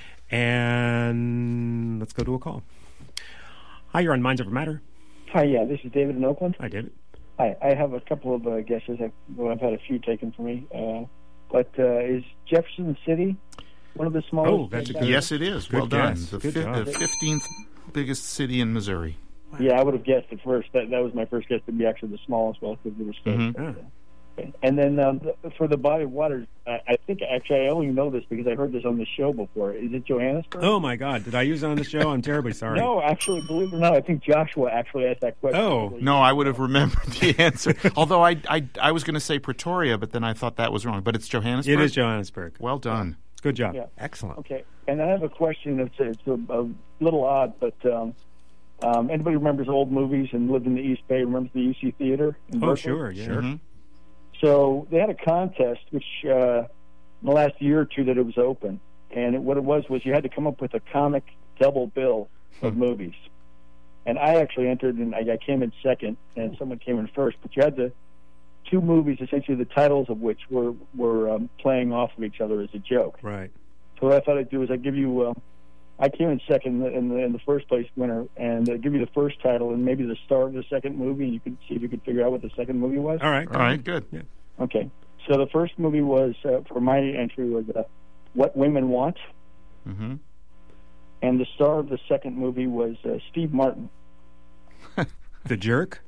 And let's go to a call. Hi, you're on Minds Over Matter. Hi, yeah, this is David in Oakland. Hi, David. Hi, I have a couple of guesses. I've had a few taken for me. But is Jefferson City one of the smallest? Oh, that's yes, it is. Well done. The 15th biggest city in Missouri. Wow. Yeah, I would have guessed at first. That was my first guess to be actually the smallest one because there was space. Okay. And then for the body of water, I think actually I only know this because I heard this on the show before. Is it Johannesburg? Oh my God! Did I use it on the show? I'm terribly sorry. No, actually, believe it or not, I think Joshua actually asked that question. Oh no, I would have remembered the answer. Although I was going to say Pretoria, but then I thought that was wrong. But it's Johannesburg. It is Johannesburg. Well done. Good job. Yeah. Excellent. Okay, and I have a question. It's a little odd, but anybody remembers old movies and lived in the East Bay? Remembers the UC Theater? In Berkeley? Sure, yeah. Mm-hmm. So they had a contest, which in the last year or two that it was open, and what it was you had to come up with a comic double bill of movies. And I actually entered, and I came in second, and someone came in first. But you had the two movies, essentially the titles of which were playing off of each other as a joke. Right. So what I thought I'd do is I'd give you. I came in second in the first place winner, and give you the first title and maybe the star of the second movie, and you could see if you could figure out what the second movie was. All right, good. Yeah. Okay, so the first movie was for my entry was What Women Want, and the star of the second movie was Steve Martin. The Jerk.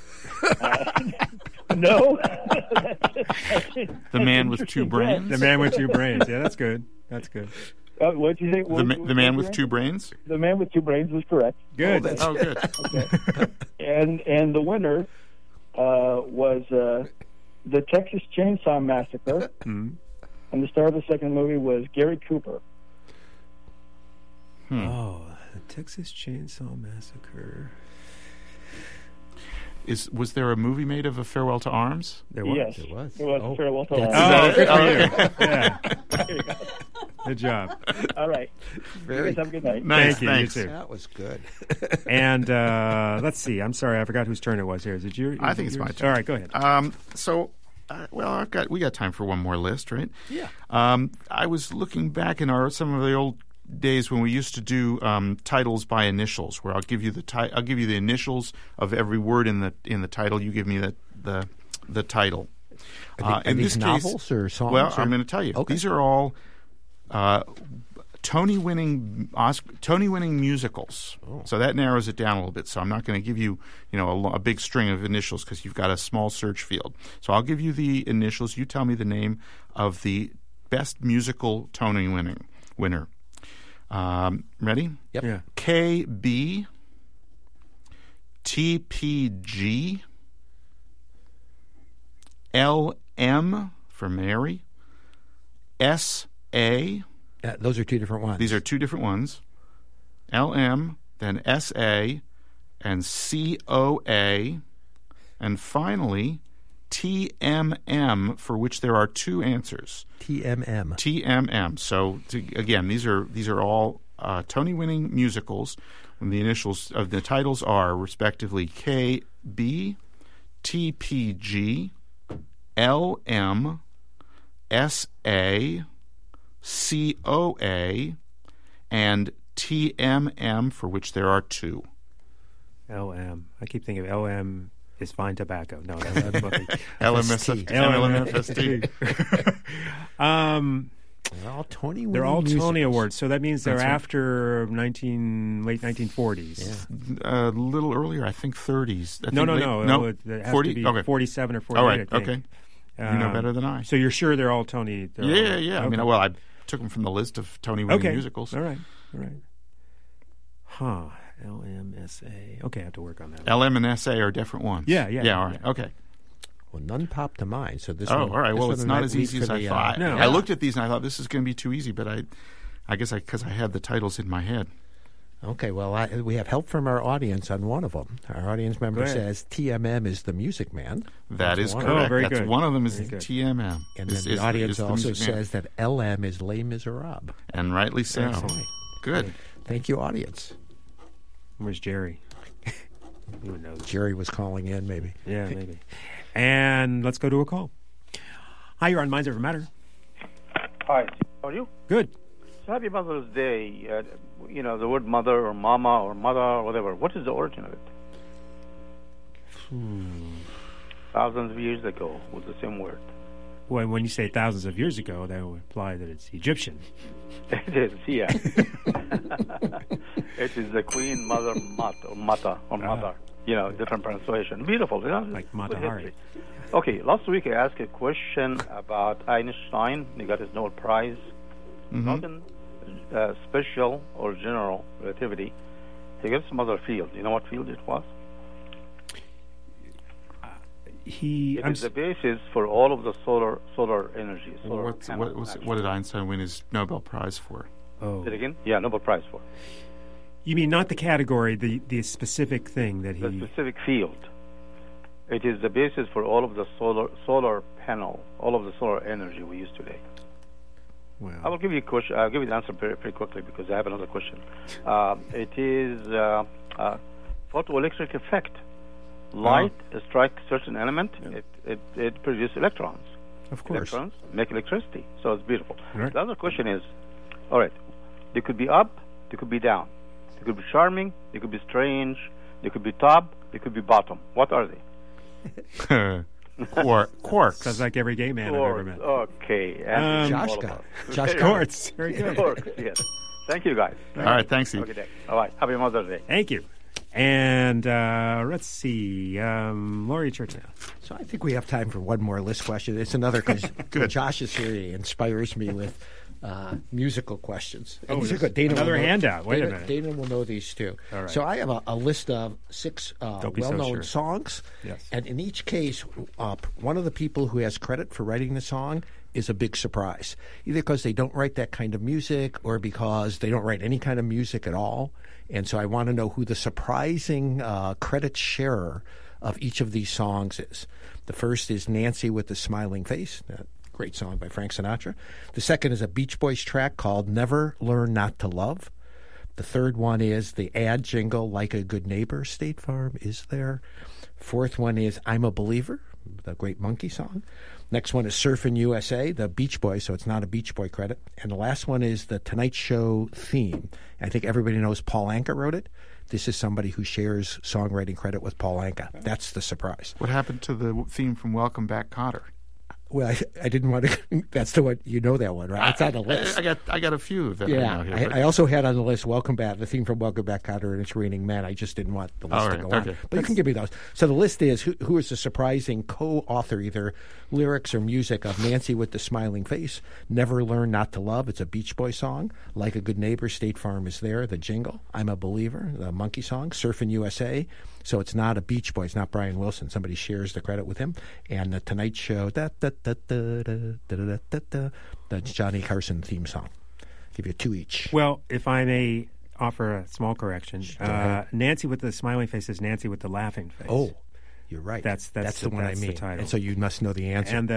No. The Man with Two Brains. The Man with Two Brains. Yeah, that's good. That's good. What do you think? The Man with Two Brains? The Man with Two Brains was correct. Good. Oh, good. Okay. And the winner was the Texas Chainsaw Massacre, and the star of the second movie was Gary Cooper. Oh, the Texas Chainsaw Massacre. Was there a movie made of A Farewell to Arms? There was. Yes, there was. It was A Farewell to Arms. Oh, good for you. Yeah. There you go. Good job. All right. Very you guys have a good night. Nice, Thank you. thanks. You too. That was good. And let's see. I'm sorry, I forgot whose turn it was here. Is it your? I think it's my turn. All right, go ahead. We got time for one more list, right? Yeah. I was looking back in some of the old days when we used to do titles by initials, where I'll give you the initials of every word in the title. You give me the title. Are these novels or songs? Well, I'm going to tell you. Okay. These are all Tony-winning musicals. Oh. So that narrows it down a little bit. So I'm not going to give you a big string of initials because you've got a small search field. So I'll give you the initials. You tell me the name of the best musical Tony winner. Ready? Yep. Yeah. KB, TPG, LM for Mary, SA. Those are two different ones. These are two different ones. LM, then SA, and COA, and finally TMM, for which there are two answers. TMM. So again, these are all Tony-winning musicals, and the initials of the titles are respectively KB, TPG, LM, SA, COA, and TMM, for which there are two. LM. I keep thinking of LM is fine tobacco. No, that's LMFST. They're all Tony. They're all musicals. Tony Awards, so that means they're That's right. after late 1940s. Yeah. A little earlier, I think 30s. No. It has 40? to be Okay. 47 or 48. All right. I think. Okay. You know better than I. So you're sure they're all Tony? Yeah. Okay. I mean, I took them from the list of Tony-winning musicals. All right. Huh. LMSA. Okay, I have to work on that. LM and SA are different ones. Yeah. All right. Okay. Well, none popped to mind. So this. All right. Well, it's not as easy as I thought. No. I looked at these and I thought this is going to be too easy, but I guess because I had the titles in my head. Okay, well, we have help from our audience on one of them. Our audience member says TMM is the Music Man. That is correct. Oh, very That's good. one of them is Very good. TMM. And then the audience also says that LM is Les Miserables. And rightly so. Excellent. Good. Thank you, audience. Where's Jerry? Who knows? Jerry was calling in, maybe. Yeah, maybe. And let's go to a call. Hi, you're on Minds Over Matter. Hi, how are you? Good. So happy Mother's Day. The word mother or mama or mother or whatever. What is the origin of it? Thousands of years ago was the same word. Well, when you say thousands of years ago, that would imply that it's Egyptian. It is, yeah. It is the Queen Mother Mat or Mata or Mother. Different pronunciation. Beautiful. Like Mata Hari. Okay, last week I asked a question about Einstein. He got his Nobel Prize. Not in special or general relativity. He got some other field. You know what field it was? It is the basis for all of the solar energy. What did Einstein win his Nobel Prize for? Oh. Say it again? Yeah, Nobel Prize for. You mean not the category, the specific thing that he... The specific field. It is the basis for all of the solar panel, all of the solar energy we use today. Well, I will give you a question. I'll give you the answer very quickly because I have another question. It is photoelectric effect. Light strikes certain element, it produces electrons. Of course. Electrons make electricity, so it's beautiful. Right. The other question is, all right, they could be up, they could be down. They could be charming, they could be strange, they could be top, they could be bottom. What are they? Quarks. Sounds like every gay man I've ever met. Okay. Josh Quartz. Very good. Quarks, yes. Thank you, guys. All right, thanks, Steve. Okay, all right. Happy Mother's Day. Thank you. And let's see, Laurie Church now. So I think we have time for one more list question. It's another because Josh is here. He inspires me with musical questions. Oh, these are good. Dana another handout. Wait a minute. Dana will know these too. All right. So I have a list of 6 well-known songs. Yes. And in each case, one of the people who has credit for writing the song is a big surprise, either because they don't write that kind of music or because they don't write any kind of music at all. And so I want to know who the surprising credit sharer of each of these songs is. The first is Nancy with the Smiling Face, that great song by Frank Sinatra. The second is a Beach Boys track called Never Learn Not to Love. The third one is the ad jingle, Like a Good Neighbor, State Farm is there. Fourth one is I'm a Believer, the great Monkey song. Next one is Surfin' USA, the Beach Boys, so it's not a Beach Boy credit. And the last one is the Tonight Show theme. I think everybody knows Paul Anka wrote it. This is somebody who shares songwriting credit with Paul Anka. That's the surprise. What happened to the theme from Welcome Back, Kotter? Well, I didn't want to. That's the one. You know that one, right? It's on the list. I got a few of them. Yeah, I know here, I also had on the list "Welcome Back," the theme from "Welcome Back, Kotter," and "It's Raining Men." I just didn't want the list to go on. But you can give me those. So the list is who is the surprising co-author, either lyrics or music, of Nancy with the Smiling Face, Never Learn Not to Love. It's a Beach Boy song. Like a Good Neighbor, State Farm is there. The jingle. I'm a Believer, the Monkey song. Surfin' USA. So it's not a Beach Boy. It's not Brian Wilson. Somebody shares the credit with him. And the Tonight Show, the Johnny Carson theme song. Give you 2 each. Well, if I may offer a small correction, Nancy with the Smiling Face is Nancy with the Laughing Face. Oh, you're right. That's the one I mean. The title. And so you must know the answer. And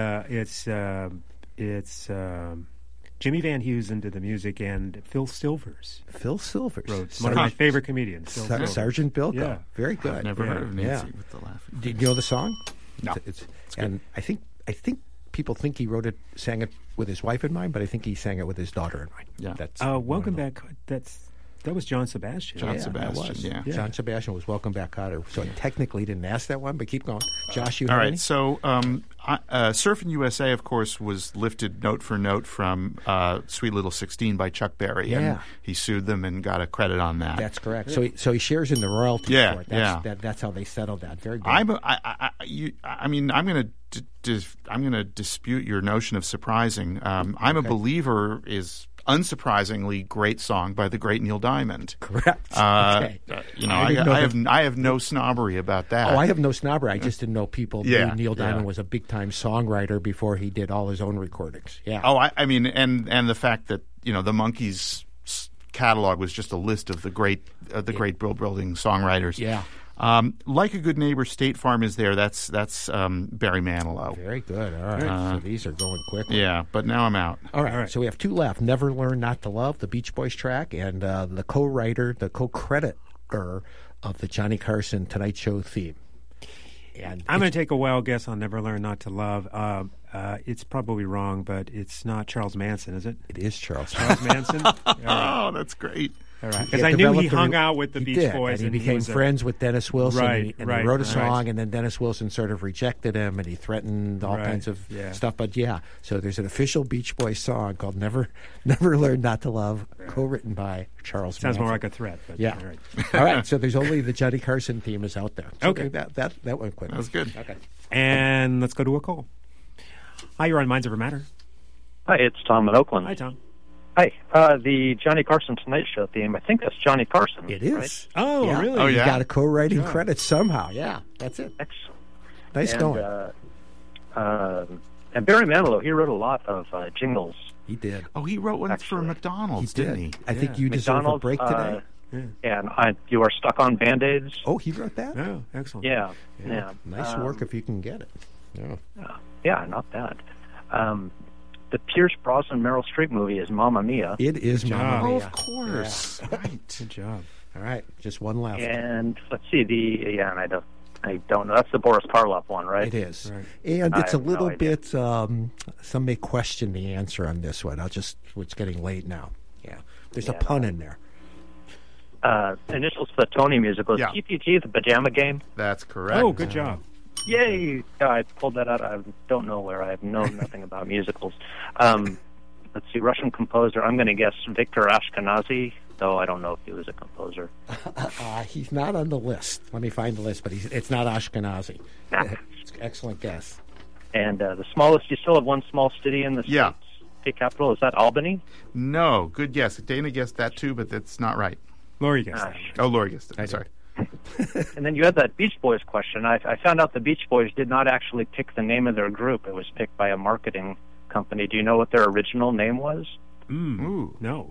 it's Jimmy Van Heusen did the music, and Phil Silvers. Phil Silvers wrote one of my favorite comedians. Sergeant Bilko. Yeah. Very good. I've never heard of Nancy with the Laughing Face. Do you know the song? No. It's and I think people think he sang it with his wife in mind, but I think he sang it with his daughter in mind. Yeah. That's Welcome Back. That was John Sebastian. Sebastian. Yeah. John Sebastian was Welcome Back, Kotter. So I technically didn't ask that one, but keep going. Josh, you all right. any? So Surfin' USA, of course, was lifted note for note from Sweet Little 16 by Chuck Berry. Yeah. And he sued them and got a credit on that. That's correct. So he shares in the royalties for it. That's how they settled that. Very good. I'm going to dispute your notion of surprising. I'm a Believer is unsurprisingly great song by the great Neil Diamond. Correct. I have no snobbery about that. Oh, I have no snobbery. I just didn't know people knew Neil Diamond was a big time songwriter before he did all his own recordings. Yeah. Oh, I mean, and the fact that the Monkees catalog was just a list of the great Brill Building songwriters. Yeah. Like a Good Neighbor, State Farm is there. That's Barry Manilow. Very good. All right. So these are going quickly. Yeah, but now I'm out. All right. So we have two left. Never Learn Not to Love, the Beach Boys track, and the co-writer, the co-creditor of the Johnny Carson Tonight Show theme. And I'm going to take a wild guess on Never Learn Not to Love. It's probably wrong, but it's not Charles Manson, is it? It is Charles Manson. Oh, that's great. All right, because I knew he hung out with the Beach Boys, and he became friends with Dennis Wilson. Right, and he wrote a song, and then Dennis Wilson sort of rejected him, and he threatened all kinds of stuff. But so there's an official Beach Boys song called "Never Learn Not to Love," co-written by Charles. Sounds Manson. more like a threat. But, yeah. All right. So there's only the Johnny Carson theme is out there. So okay. That went quick. That was good. Okay. And let's go to a call. Hi, you're on Minds Over Matter. Hi, it's Tom in Oakland. Hi, Tom. Hi. The Johnny Carson Tonight Show theme, I think that's Johnny Carson. It is. Right? Oh, yeah. really? Oh, yeah. You got a co-writing credit somehow. Yeah, that's it. Excellent. Nice going. And Barry Manilow, he wrote a lot of jingles. He did. Oh, he wrote one for McDonald's, didn't he? I think you deserve a break today. And You Are Stuck on Band-Aids. Oh, he wrote that? Oh, excellent. Yeah. Nice work if you can get it. Yeah, not bad. The Pierce Brosnan Meryl Streep movie is Mamma Mia. It is Mamma Mia. Oh, of course. Yeah. Right. Good job. All right, just one left. And let's see, and I don't know. That's the Boris Karloff one, right? It is. Right. And it's a little bit, some may question the answer on this one. It's getting late now. Yeah. There's a pun in there. Initials for the Tony musical is TPT, the Pajama Game. That's correct. Oh, good job. Yay! I pulled that out. I don't know where. I have known nothing about musicals. Let's see, Russian composer. I'm going to guess Victor Ashkenazy, though I don't know if he was a composer. He's not on the list. Let me find the list, but it's not Ashkenazy. Excellent guess. And the smallest, you still have one small city in the state capital. Is that Albany? No. Good guess. Dana guessed that too, but that's not right. Lori guessed that. Oh, Lori guessed it. I'm sorry. And then you had that Beach Boys question. I found out the Beach Boys did not actually pick the name of their group. It was picked by a marketing company. Do you know what their original name was? No.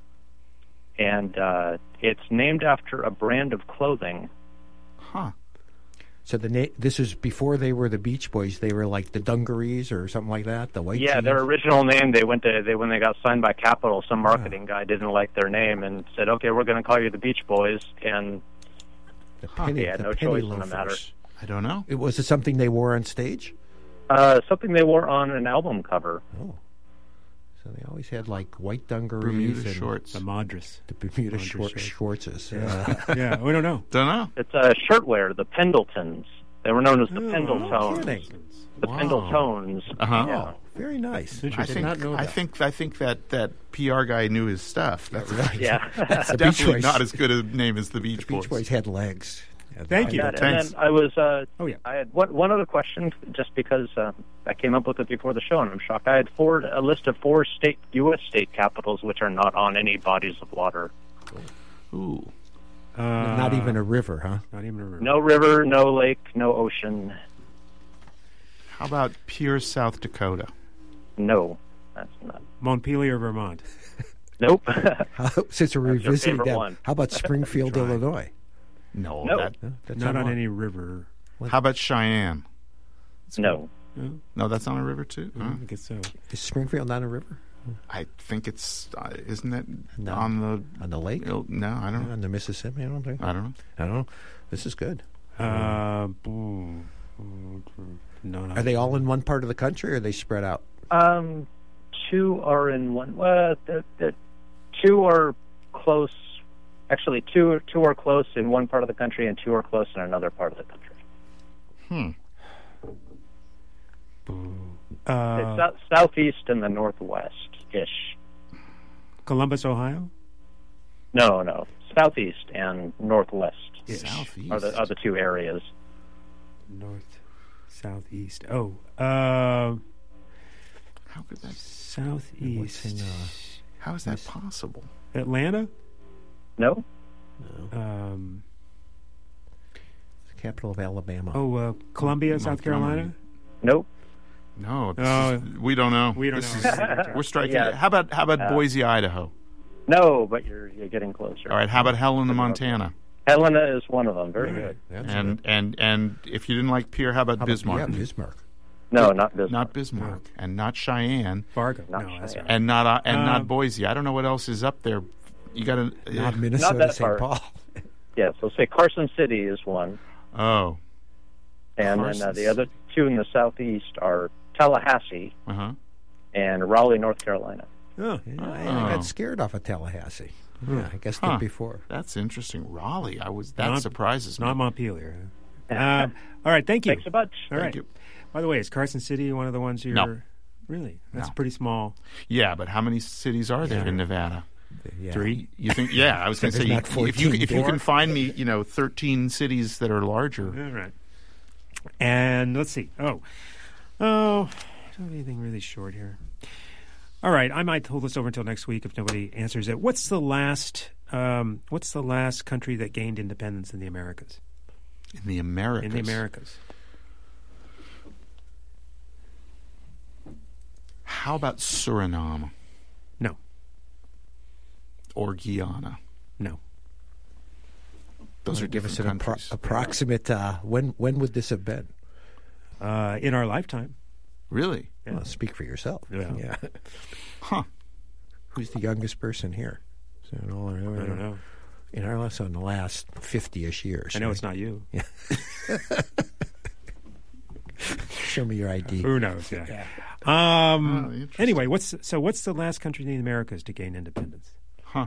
And it's named after a brand of clothing. Huh. So this is before they were the Beach Boys. They were like the Dungarees or something like that. The white. Yeah, their original name. When they got signed by Capitol, some marketing guy didn't like their name and said, "Okay, we're going to call you the Beach Boys." And he had no choice in the matter. I don't know. Was it something they wore on stage? Something they wore on an album cover. Oh. So they always had like white dungarees Bermuda and shorts. The Madras. The Bermuda shorts. Yeah, we don't know. Don't know. It's shirtwear, the Pendletons. They were known as the Pendletones. The Pendletones. Uh-huh. Yeah. Very nice. I think that PR guy knew his stuff. That's right. Yeah. That's definitely not as good a name as the Beach Boys. Beach Boys had legs. Thank you. And then I was. I had one other question, just because I came up with it before the show, and I'm shocked. I had a list of 4 U.S. state capitals which are not on any bodies of water. Ooh. Not even a river, huh? Not even a river. No river, no lake, no ocean. How about Pierce, South Dakota? No, that's not. Montpelier, Vermont. Nope. Since we're revisiting that, how about Springfield, Illinois? No, that's not on any river. How about Cheyenne? No. No, that's on a river too? I guess so. Is Springfield not a river? I think it's, isn't it on the lake? No, I don't know. On the Mississippi, I don't think. I don't know. This is good. No. Are they all in one part of the country, or are they spread out? 2 are in one. Well, the 2 are close. Actually, two are close in one part of the country, and 2 are close in another part of the country. It's southeast and the northwest-ish. Columbus, Ohio? No. Southeast and northwest-ish Southeast are the 2 areas. North, southeast. Oh, how could that? Southeast. How is that possible? Atlanta? No. The capital of Alabama. Oh, Columbia, South Carolina? Nope. No, we don't know. We don't know. We're striking. Yeah. How about Boise, Idaho? No, but you're getting closer. All right. How about Helena, Montana? Helena is one of them. Very good. And if you didn't like Pierre, how about Bismarck? Yeah, Bismarck. No, not Bismarck. Not Bismarck, and not Cheyenne. Fargo. Not no, that's Cheyenne. right. And not Boise. I don't know what else is up there. You got to Not Minnesota, Not that St. far. Paul. Yes, we'll say Carson City is one. Oh. And then the other two in the southeast are Tallahassee and Raleigh, North Carolina. I got scared off of Tallahassee. Yeah, I guess not before. That's interesting. Raleigh. Surprises me. Not Montpelier. All right, thank you. Thanks a bunch. All right. Thank you. By the way, is Carson City one of the ones you're... No. Really? That's No. pretty small. Yeah, but how many cities are there in Nevada? Yeah. 3? You think? Yeah, I was going to say, There's not if you 14 can find me, 13 cities that are larger. All right. And let's see. I don't have anything really short here. All right, I might hold this over until next week if nobody answers it. What's the last country that gained independence in the Americas? In the Americas? In the Americas. How about Suriname? No. Or Guyana? No. Those are Give us different an countries. approximate. When would this have been? In our lifetime. Really? Yeah. Well, speak for yourself. Yeah. Huh. Who's the youngest person here? So, I don't know. In our last, in the last 50-ish years. I know right? it's not you. Yeah. Show me your ID. Who knows? Yeah. Anyway, what's the last country in the Americas to gain independence? Huh.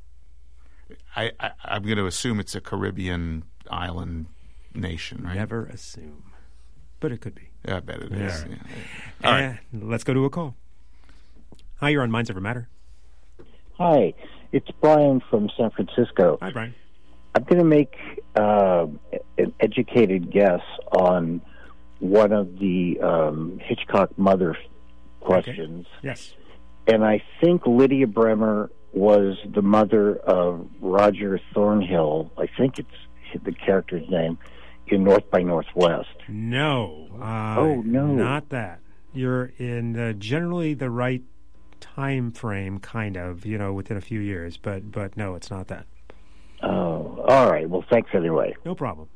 I'm going to assume it's a Caribbean island nation, right? Never assume, but it could be. Yeah, I bet it is. All right. Yeah. All right. Let's go to a call. Hi, you're on Minds Over Matter. Hi, it's Brian from San Francisco. Hi, Brian. I'm going to make an educated guess on one of the Hitchcock mother questions. Okay. Yes. And I think Lydia Bremer was the mother of Roger Thornhill. I think it's the character's name in North by Northwest. No. No. Not that. You're in generally the right time frame, kind of, within a few years. But no, it's not that. Oh, all right. Well, thanks anyway. No problem.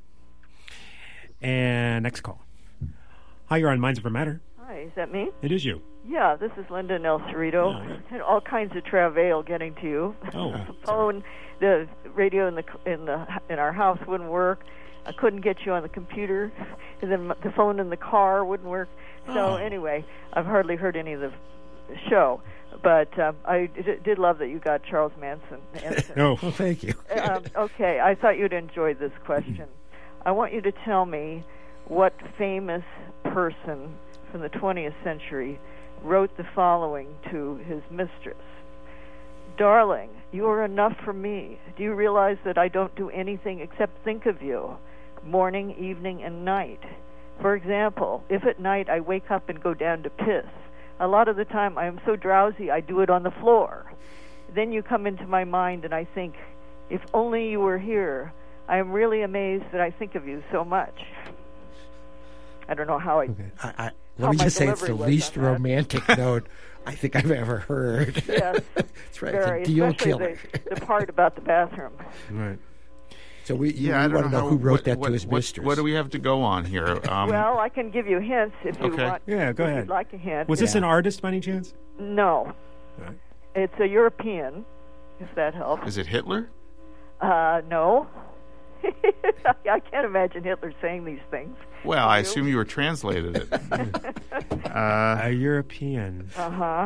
And next call. Hi, you're on Minds Over Matter. Hi, is that me? It is you. Yeah, this is Linda Nel Cerrito. Had all kinds of travail getting to you. Oh, the phone, the radio in our house wouldn't work. I couldn't get you on the computer, and then the phone in the car wouldn't work. So anyway, I've hardly heard any of the show, but I did love that you got Charles Manson. Oh, well, thank you. Okay, I thought you'd enjoy this question. I want you to tell me what famous person from the 20th century wrote the following to his mistress. Darling, you are enough for me. Do you realize that I don't do anything except think of you, morning, evening, and night? For example, if at night I wake up and go down to piss, a lot of the time I am so drowsy I do it on the floor. Then you come into my mind and I think, if only you were here. I am really amazed that I think of you so much. I don't know how let me just say it's the least romantic note I think I've ever heard. Yes, that's right. Very, it's a deal especially killer. the part about the bathroom. Right. So we I want to know who wrote that what, to his what, mistress. What do we have to go on here? Well, I can give you hints if you Okay. want. Yeah, go if ahead. You'd like a hint? Was this an artist by any chance? No. Right. It's a European, if that helps. Is it Hitler? No. I can't imagine Hitler saying these things. Well, I assume you were translated it. A European. Uh-huh.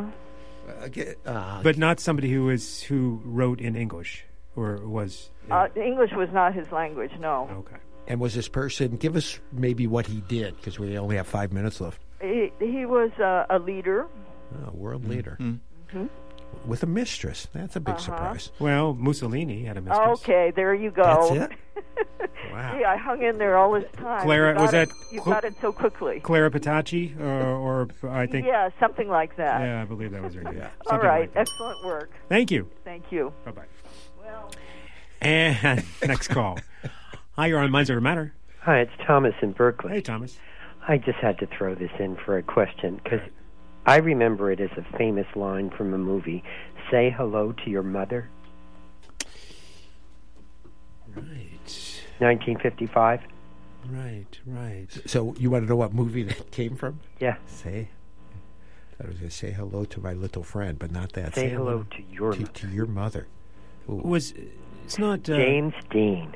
But not somebody who wrote in English or was. English was not his language. No. Okay. And was this person? Give us maybe what he did, because we only have 5 minutes left. He was a leader. A world leader. Mm-hmm. With a mistress. That's a big surprise. Well, Mussolini had a mistress. Okay, there you go. That's it? Wow. Gee, I hung in there all this time. Clara, was that? You got it so quickly. Clara Petacci, or I think. Yeah, something like that. Yeah, I believe that was her name. All right, excellent work. Thank you. Thank you. Bye-bye. Well. And next call. Hi, you're on Minds Over Matter. Hi, it's Thomas in Berkeley. Hey, Thomas. I just had to throw this in for a question because I remember it as a famous line from a movie. Say hello to your mother. Right. 1955. Right. So you want to know what movie that came from? Yeah. I was going to say hello to my little friend, but not that. Say hello to your mother. To your mother. Ooh. It's not James Dean.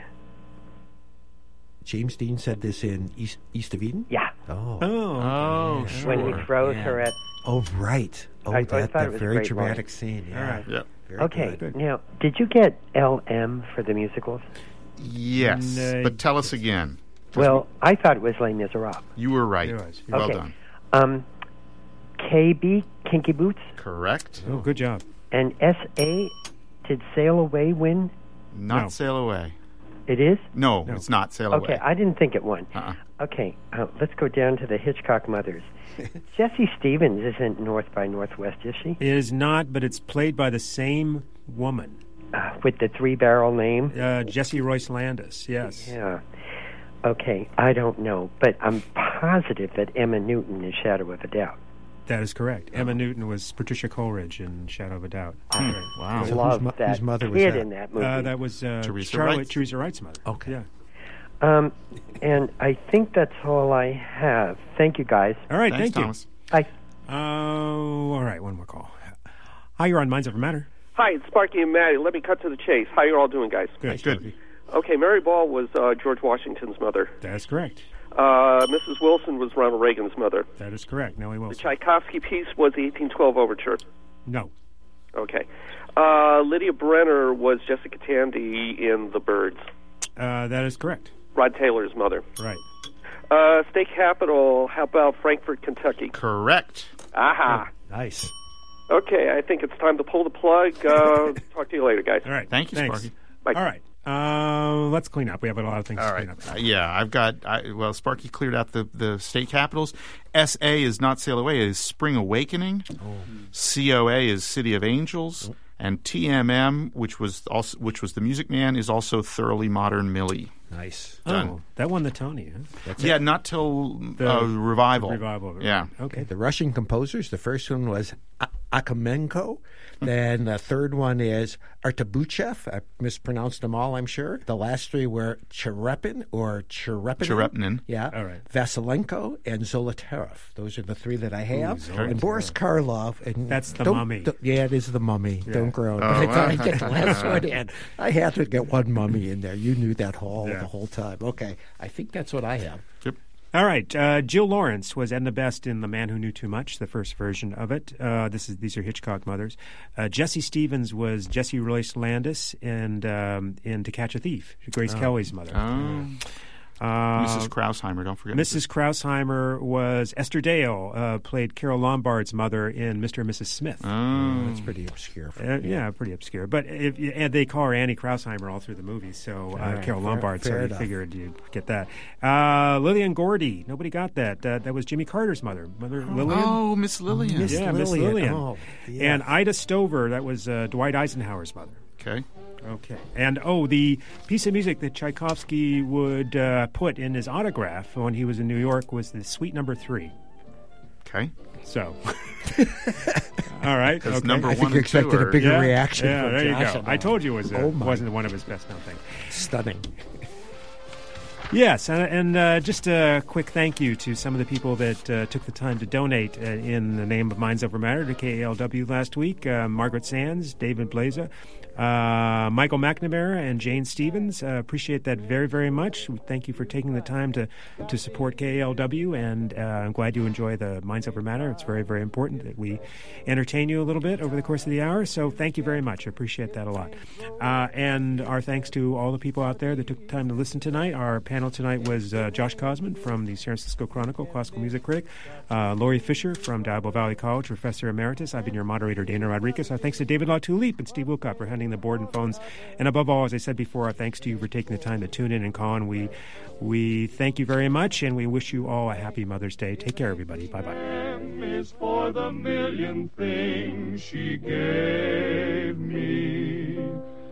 James Dean said this in East of Eden? Yeah. Oh, sure. When he throws her at... Oh, right. Oh, I thought that it was very great dramatic line. scene. Yeah. All right. Yep. Very Okay, good. now, did you get LM for the musicals? Yes, but tell us again. Well, I thought it was Les Miserables. You were right. Well Okay. done. KB, Kinky Boots. Correct. Oh, good job. And SA, did Sail Away win? Not Sail Away. It is? No, it's not Sail Away. Okay, I didn't think it won. Okay, let's go down to the Hitchcock mothers. Jessie Stevens isn't North by Northwest, is she? It is not, but it's played by the same woman. With the three-barrel name? Jessie Royce Landis, yes. Yeah. Okay, I don't know, but I'm positive that Emma Newton is Shadow of a Doubt. That is correct. Emma Newton was Patricia Coleridge in Shadow of a Doubt. Wow. I love that whose mother was kid that? in that movie. That was Teresa Teresa Wright's mother. Okay. Yeah. And I think that's all I have. Thank you, guys. All right, Thanks, thank you. Thomas. Bye. All right, one more call. Hi, you're on Minds Over Matter. Hi, it's Sparky and Maddie. Let me cut to the chase. How you all doing, guys? Good. Okay, Mary Ball was George Washington's mother. That's correct. Mrs. Wilson was Ronald Reagan's mother. That is correct. Nellie The Wilson. Tchaikovsky piece was the 1812 Overture. No. Okay. Lydia Brenner was Jessica Tandy in The Birds. That is correct. Rod Taylor's mother. Right. State capital, how about Frankfort, Kentucky? Correct. Aha. Nice. Okay, I think it's time to pull the plug. Talk to you later, guys. All right. Thank you, Thanks. Sparky. Bye. All right. Let's clean up. We have a lot of things to clean up. Yeah, I've got. Sparky cleared out the state capitals. SA is not Sail Away. It is Spring Awakening. COA is City of Angels, and TMM, which was the Music Man, is also Thoroughly Modern Millie. Nice. Done. Oh, that won the Tony. Huh? That's Yeah, it. not till The Revival. Revival. Yeah. Okay. The Russian composers, the first one was Akamenko. Then the third one is Artabuchev. I mispronounced them all, I'm sure. The last three were Cherepin or Cherepinin. Yeah. All right. Vasilenko and Zolotarev. Those are the three that I have. Zolotarev. And Boris Karloff. And That's the Mummy. Yeah, it is the Mummy. Yeah. Don't groan. Oh, I thought I'd wow. get the last one in. I had to get one Mummy in there. You knew that Yeah. the whole time. Okay. I think that's what I have. Yep. All right. Jill Lawrence was Edna Best in The Man Who Knew Too Much, the first version of it. These are Hitchcock mothers. Jessie Stevens was Jessie Royce Landis in To Catch a Thief, Grace Kelly's mother. Mrs. Krausheimer, don't forget. Mrs. Krausheimer was Esther Dale, played Carol Lombard's mother in Mr. and Mrs. Smith. That's pretty obscure. Yeah, pretty obscure. But and they call her Annie Krausheimer all through the movie, so right, Carol Lombard, so fair you enough. figured you'd get that. Lillian Gordy, nobody got that. That was Jimmy Carter's mother. Lillian? Oh, Miss Lillian. Miss Lillian. Oh, yeah. And Ida Stover, that was Dwight Eisenhower's mother. Okay. Okay. And, the piece of music that Tchaikovsky would put in his autograph when he was in New York was the Suite Number 3. Okay. So, all right. Because okay. number I one think you and two expected a are- bigger Yeah, reaction yeah, from there you Josh go. on I that told you one. it my. wasn't one of his best known things. Stunning. Yes, and just a quick thank you to some of the people that took the time to donate in the name of Minds Over Matter to KALW last week. Margaret Sands, David Blaza, Michael McNamara, and Jane Stevens. Appreciate that very, very much. Thank you for taking the time to support KALW, and I'm glad you enjoy the Minds Over Matter. It's very, very important that we entertain you a little bit over the course of the hour, so thank you very much. I appreciate that a lot. And our thanks to all the people out there that took the time to listen tonight. Our panel tonight was Josh Cosman from the San Francisco Chronicle, classical music critic, Laurie Fisher from Diablo Valley College, Professor Emeritus. I've been your moderator, Dana Rodriguez. Our thanks to David LaTulippe and Steve Wilcott for handling the board and phones. And above all, as I said before, our thanks to you for taking the time to tune in and call in. We thank you very much, and we wish you all a happy Mother's Day. Take care, everybody. Bye-bye. M is for the million things she gave me.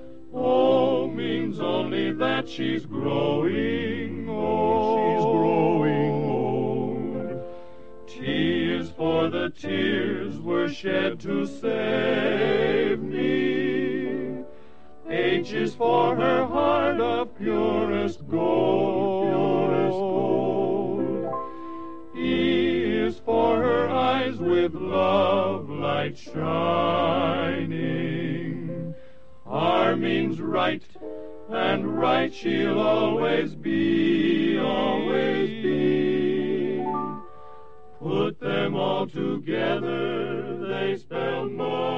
O means only that she's growing old. She's growing old. T is for the the tears were shed to save me. H is for her heart of purest gold. E is for her eyes with love light shining. R means right, and right she'll always be, always be. Put them all together, they spell more.